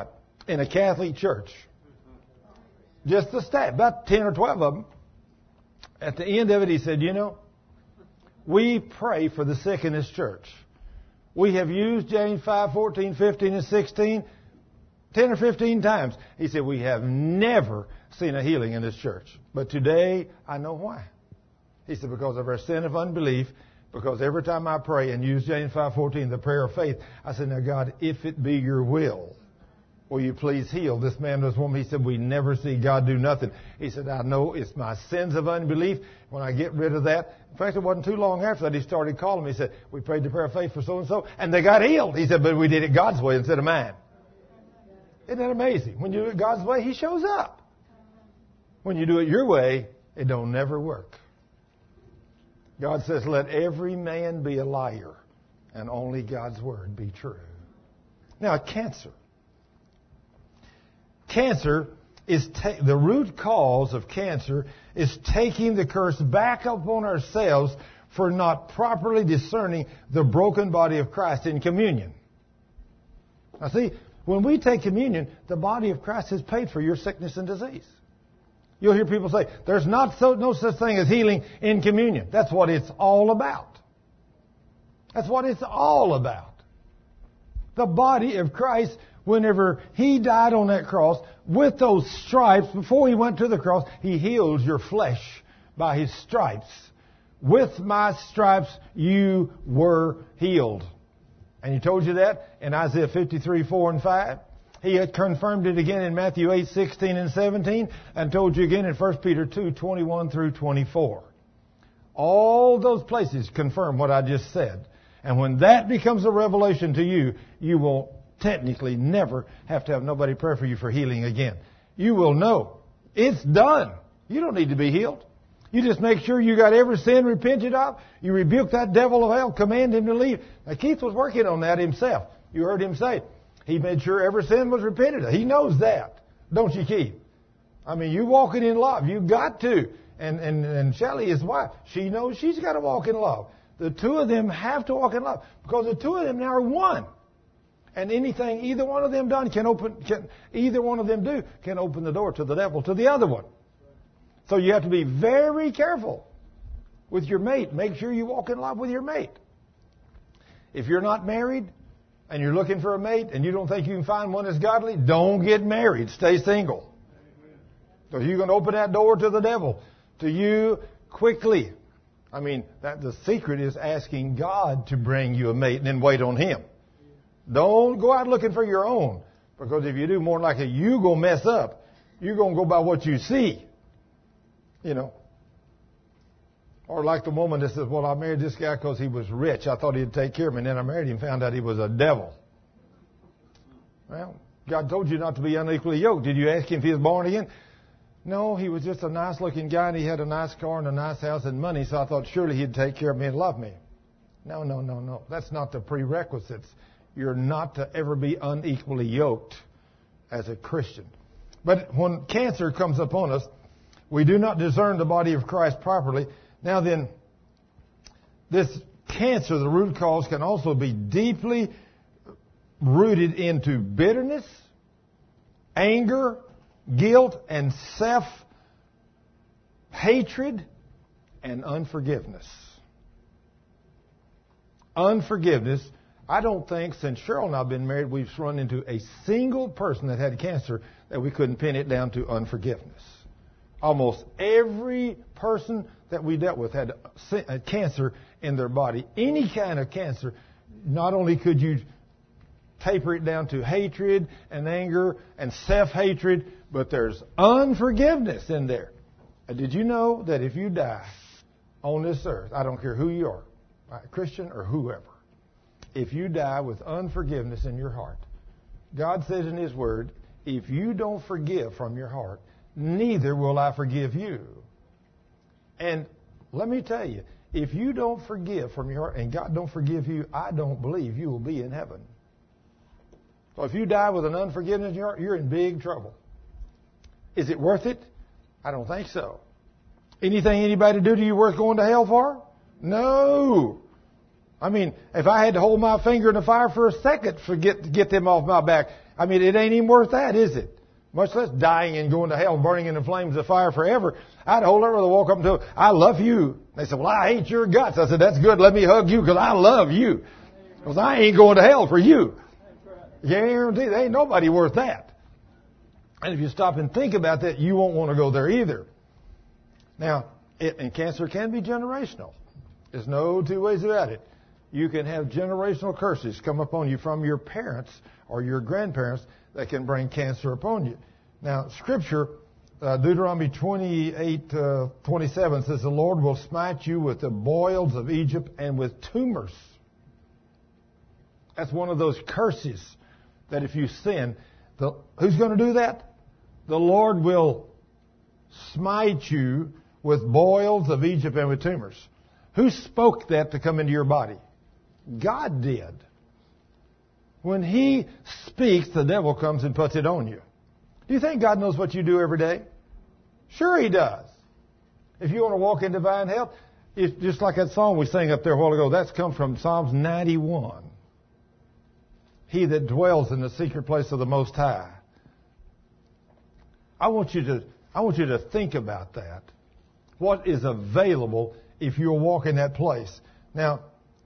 in a Catholic church. Just the staff, about 10 or 12 of them. At the end of it, he said, we pray for the sick in this church. We have used James 5, 14, 15, and 16 10 or 15 times. He said, we have never seen a healing in this church. But today, I know why. He said, because of our sin of unbelief, because every time I pray and use James 5:14, the prayer of faith, I said, now God, if it be your will, will you please heal this man, this woman? He said, we never see God do nothing. He said, I know it's my sins of unbelief. When I get rid of that, in fact, it wasn't too long after that he started calling me. He said, we prayed the prayer of faith for so-and-so, and they got healed. He said, but we did it God's way instead of mine. Isn't that amazing? When you do it God's way, He shows up. When you do it your way, it don't never work. God says, let every man be a liar, and only God's word be true. Now, cancer. Cancer is the root cause of cancer is taking the curse back upon ourselves for not properly discerning the broken body of Christ in communion. Now, see, when we take communion, the body of Christ has paid for your sickness and disease. You'll hear people say, there's no such thing as healing in communion. That's what it's all about. That's what it's all about. The body of Christ, whenever He died on that cross, with those stripes, before He went to the cross, He healed your flesh by His stripes. With my stripes you were healed. And He told you that in Isaiah 53, 4 and 5. He had confirmed it again in Matthew 8, 16 and 17, and told you again in 1 Peter 2, 21 through 24. All those places confirm what I just said. And when that becomes a revelation to you, you will technically never have to have nobody pray for you for healing again. You will know. It's done. You don't need to be healed. You just make sure you got every sin repented of. You rebuke that devil of hell, command him to leave. Now, Keith was working on that himself. You heard him say, he made sure every sin was repented of. He knows that. Don't you, Keith? I mean, you walking in love. You've got to. And Shelley, his wife, she knows she's got to walk in love. The two of them have to walk in love because the two of them now are one. And anything either one of them can open the door to the devil, to the other one. So you have to be very careful with your mate. Make sure you walk in love with your mate. If you're not married and you're looking for a mate and you don't think you can find one that's godly, don't get married. Stay single. Because you're going to open that door to the devil, to you quickly. I mean, the secret is asking God to bring you a mate and then wait on Him. Don't go out looking for your own. Because if you do, more than likely, you're going to mess up. You're going to go by what you see. You know. Or like the woman that says, well, I married this guy because he was rich. I thought he'd take care of me. And then I married him and found out he was a devil. Well, God told you not to be unequally yoked. Did you ask him if he was born again? No, he was just a nice-looking guy, and he had a nice car and a nice house and money, so I thought surely he'd take care of me and love me. No. That's not the prerequisites. You're not to ever be unequally yoked as a Christian. But when cancer comes upon us, we do not discern the body of Christ properly. Now then, this cancer, the root cause, can also be deeply rooted into bitterness, anger, guilt, and self-hatred, and unforgiveness. Unforgiveness. I don't think, since Cheryl and I have been married, we've run into a single person that had cancer that we couldn't pin it down to unforgiveness. Almost every person that we dealt with had cancer in their body. Any kind of cancer. Not only could you taper it down to hatred and anger and self-hatred, but there's unforgiveness in there. Did you know that if you die on this earth, I don't care who you are, Christian or whoever, if you die with unforgiveness in your heart, God says in His Word, if you don't forgive from your heart, neither will I forgive you. And let me tell you, if you don't forgive from your heart and God don't forgive you, I don't believe you will be in heaven. So if you die with an unforgiveness in your heart, you're in big trouble. Is it worth it? I don't think so. Anything anybody do to you worth going to hell for? No. I mean, if I had to hold my finger in the fire for a second to get them off my back, I mean, it ain't even worth that, is it? Much less dying and going to hell, burning in the flames of fire forever. I'd hold her, rather walk up to her, I love you. They said, well, I hate your guts. I said, that's good. Let me hug you because I love you. Because I ain't going to hell for you. Guarantee there ain't nobody worth that. And if you stop and think about that, you won't want to go there either. Now, and cancer can be generational. There's no two ways about it. You can have generational curses come upon you from your parents or your grandparents that can bring cancer upon you. Now, Scripture, Deuteronomy 28:27 says, the Lord will smite you with the boils of Egypt and with tumors. That's one of those curses that if you sin, who's going to do that? The Lord will smite you with boils of Egypt and with tumors. Who spoke that to come into your body? God did. When He speaks, the devil comes and puts it on you. Do you think God knows what you do every day? Sure He does. If you want to walk in divine health, it's just like that song we sang up there a while ago. That's come from Psalms 91. He that dwells in the secret place of the Most High. I want you to think about that. What is available if you'll walk in that place? Now,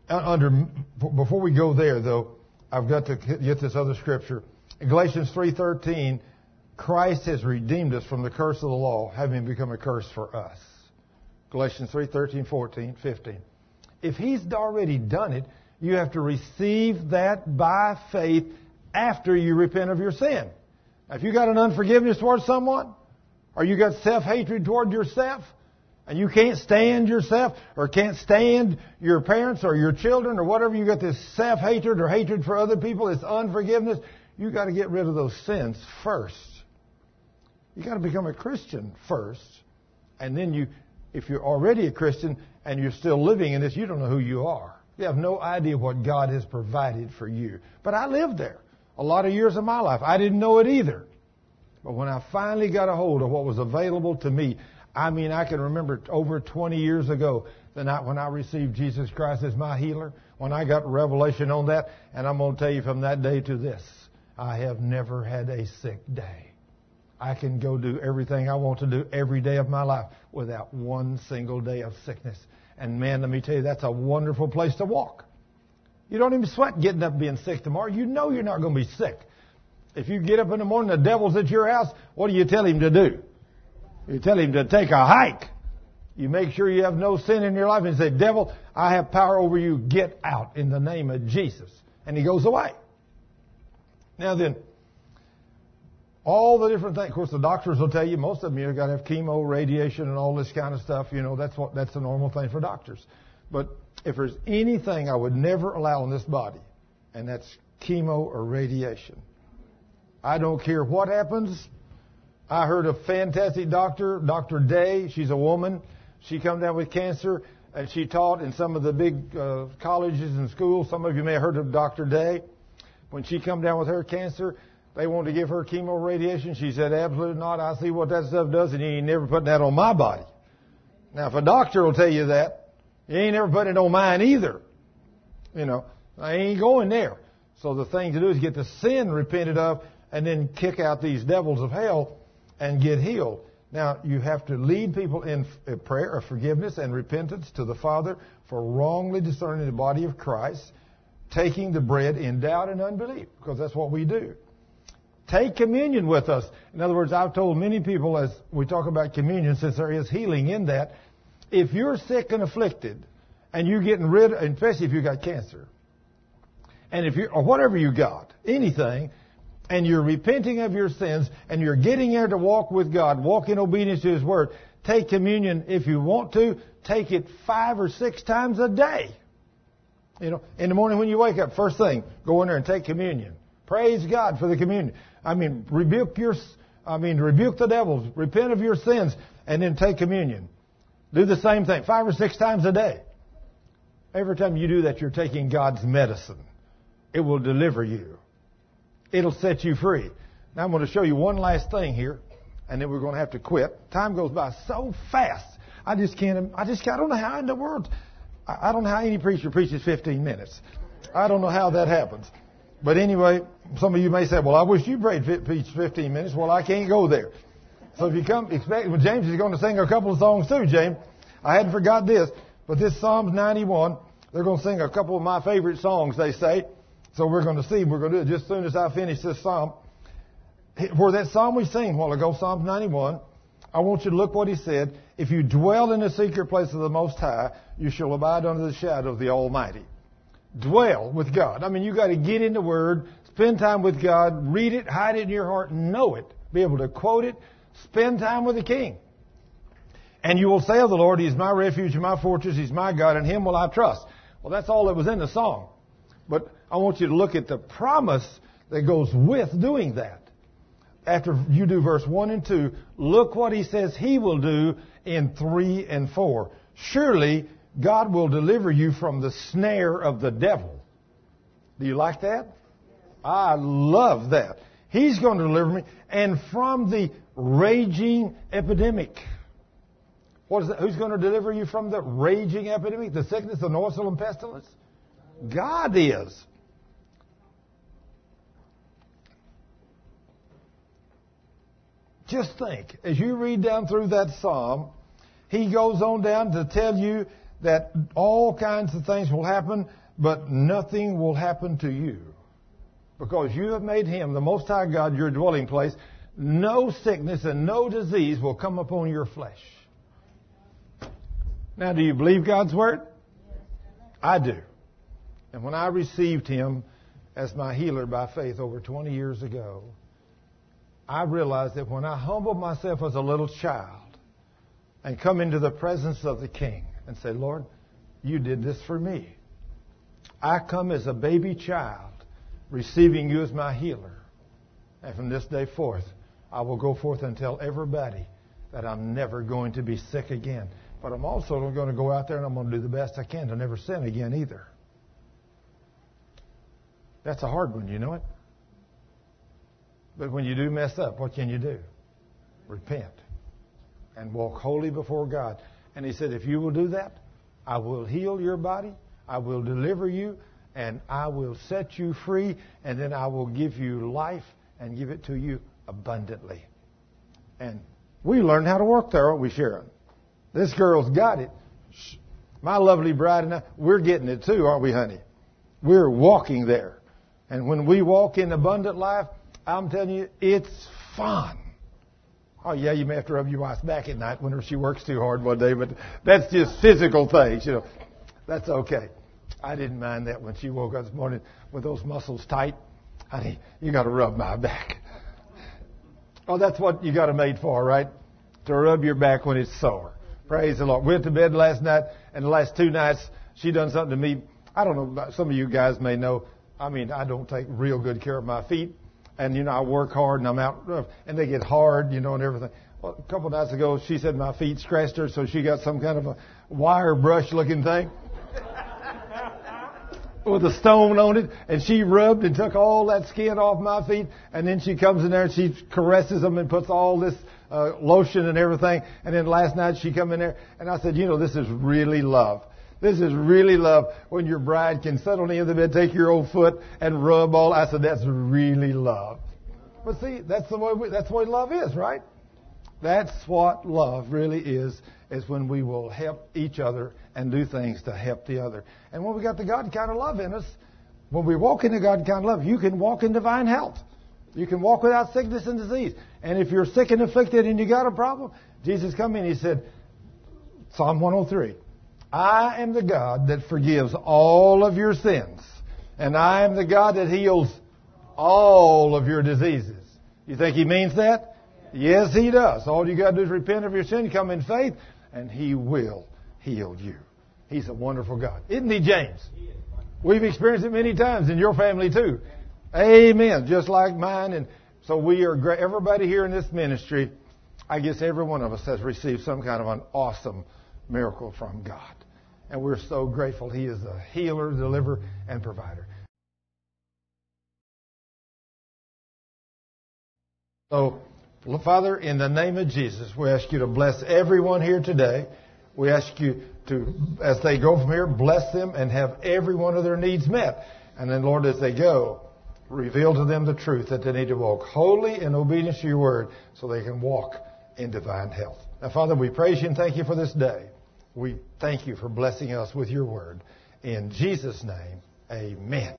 before we go there, though, I've got to get this other scripture. In Galatians 3:13, Christ has redeemed us from the curse of the law, having become a curse for us. Galatians 3:13, 14, 15. If He's already done it, you have to receive that by faith after you repent of your sin. Now, if you got an unforgiveness towards someone, or you got self-hatred toward yourself, and you can't stand yourself, or can't stand your parents or your children, or whatever, you got this self-hatred or hatred for other people, it's unforgiveness, you got to get rid of those sins first. You got to become a Christian first, and then if you're already a Christian and you're still living in this, you don't know who you are. You have no idea what God has provided for you. But I lived there a lot of years of my life. I didn't know it either. But when I finally got a hold of what was available to me, I mean, I can remember over 20 years ago, the night when I received Jesus Christ as my healer, when I got revelation on that, and I'm going to tell you from that day to this, I have never had a sick day. I can go do everything I want to do every day of my life without one single day of sickness. And man, let me tell you, that's a wonderful place to walk. You don't even sweat getting up being sick tomorrow. You know you're not going to be sick. If you get up in the morning, the devil's at your house, what do you tell him to do? You tell him to take a hike. You make sure you have no sin in your life and say, devil, I have power over you. Get out in the name of Jesus. And he goes away. Now then, all the different things. Of course, the doctors will tell you, most of them, you've got to have chemo, radiation, and all this kind of stuff. You know, that's the normal thing for doctors. But if there's anything I would never allow in this body, and that's chemo or radiation. I don't care what happens. I heard a fantastic doctor, Dr. Day. She's a woman. She come down with cancer, and she taught in some of the big colleges and schools. Some of you may have heard of Dr. Day. When she come down with her cancer, they wanted to give her chemo radiation. She said, absolutely not. I see what that stuff does, and you ain't never putting that on my body. Now, if a doctor will tell you that, you ain't never putting it on mine either. You know, I ain't going there. So the thing to do is get the sin repented of and then kick out these devils of hell and get healed. Now, you have to lead people in prayer of forgiveness and repentance to the Father for wrongly discerning the body of Christ, taking the bread in doubt and unbelief, because that's what we do. Take communion with us. In other words, I've told many people as we talk about communion, since there is healing in that, if you're sick and afflicted and you're getting rid of, especially if you got cancer, and if you or whatever you got, anything, and you're repenting of your sins and you're getting there to walk with God, walk in obedience to His Word, take communion if you want to. Take it 5 or 6 times a day. You know, in the morning when you wake up, first thing, go in there and take communion. Praise God for the communion. Rebuke the devils, repent of your sins, and then take communion. Do the same thing 5 or 6 times a day. Every time you do that, you're taking God's medicine. It will deliver you. It'll set you free. Now I'm going to show you one last thing here, and then we're going to have to quit. Time goes by so fast. I don't know how in the world. I don't know how any preacher preaches 15 minutes. I don't know how that happens. But anyway, some of you may say, well, I wish you preached 15 minutes. Well, I can't go there. So if you come, expect, well, James is going to sing a couple of songs too, James. I hadn't forgot this. But this Psalms 91, they're going to sing a couple of my favorite songs, they say. So we're going to see. We're going to do it just as soon as I finish this psalm. For that psalm we sang a while ago, Psalms 91, I want you to look what he said. If you dwell in the secret place of the Most High, you shall abide under the shadow of the Almighty. Dwell with God. I mean, you got to get in the Word, spend time with God, read it, hide it in your heart, know it, be able to quote it, spend time with the King. And you will say of the Lord, He is my refuge and my fortress, He's my God, and Him will I trust. Well, that's all that was in the song. But I want you to look at the promise that goes with doing that. After you do verse 1 and 2, look what He says He will do in 3 and 4. Surely God will deliver you from the snare of the devil. Do you like that? I love that. He's going to deliver me. And from the raging epidemic. What is that? Who's going to deliver you from the raging epidemic? The sickness, the noisome and pestilence? God is. Just think, as you read down through that psalm, he goes on down to tell you that all kinds of things will happen, but nothing will happen to you. Because you have made Him, the Most High God, your dwelling place. No sickness and no disease will come upon your flesh. Now, do you believe God's Word? I do. And when I received Him as my healer by faith over 20 years ago, I realized that when I humbled myself as a little child and come into the presence of the King and say, Lord, you did this for me. I come as a baby child receiving you as my healer. And from this day forth, I will go forth and tell everybody that I'm never going to be sick again. But I'm also going to go out there and I'm going to do the best I can to never sin again either. That's a hard one, you know it? But when you do mess up, what can you do? Repent and walk holy before God. And He said, if you will do that, I will heal your body, I will deliver you, and I will set you free, and then I will give you life and give it to you abundantly. And we learned how to work there, aren't we, Sharon? This girl's got it. My lovely bride and I, we're getting it too, aren't we, honey? We're walking there. And when we walk in abundant life, I'm telling you, it's fun. Oh, yeah, you may have to rub your wife's back at night whenever she works too hard one day, but that's just physical things, you know. That's okay. I didn't mind that when she woke up this morning with those muscles tight. Honey, you got to rub my back. Oh, that's what you got it made for, right? To rub your back when it's sore. Praise the Lord. We went to bed last night, and the last 2 nights, she done something to me. I don't know, some of you guys may know. I mean, I don't take real good care of my feet. And, you know, I work hard and I'm out, and they get hard, you know, and everything. Well, a couple of nights ago, she said my feet scratched her, so she got some kind of a wire brush looking thing with a stone on it, and she rubbed and took all that skin off my feet, and then she comes in there and she caresses them and puts all this lotion and everything. And then last night she come in there, and I said, you know, this is really love. This is really love when your bride can sit on the end of the bed, take your old foot, and rub all. I said, that's really love. But see, that's the way love is, right? That's what love really is when we will help each other and do things to help the other. And when we got the God kind of love in us, when we walk in the God kind of love, you can walk in divine health. You can walk without sickness and disease. And if you're sick and afflicted and you got a problem, Jesus come in, He said, Psalm 103, I am the God that forgives all of your sins. And I am the God that heals all of your diseases. You think He means that? Yes, He does. All you got to do is repent of your sin, come in faith, and He will heal you. He's a wonderful God. Isn't He, James? We've experienced it many times in your family too. Amen. Just like mine. And so we are great. Everybody here in this ministry, I guess every one of us has received some kind of an awesome miracle from God. And we're so grateful He is a healer, deliverer, and provider. So, Father, in the name of Jesus, we ask you to bless everyone here today. We ask you to, as they go from here, bless them and have every one of their needs met. And then, Lord, as they go, reveal to them the truth that they need to walk holy in obedience to your word so they can walk in divine health. Now, Father, we praise you and thank you for this day. We thank you for blessing us with your word. In Jesus' name, amen.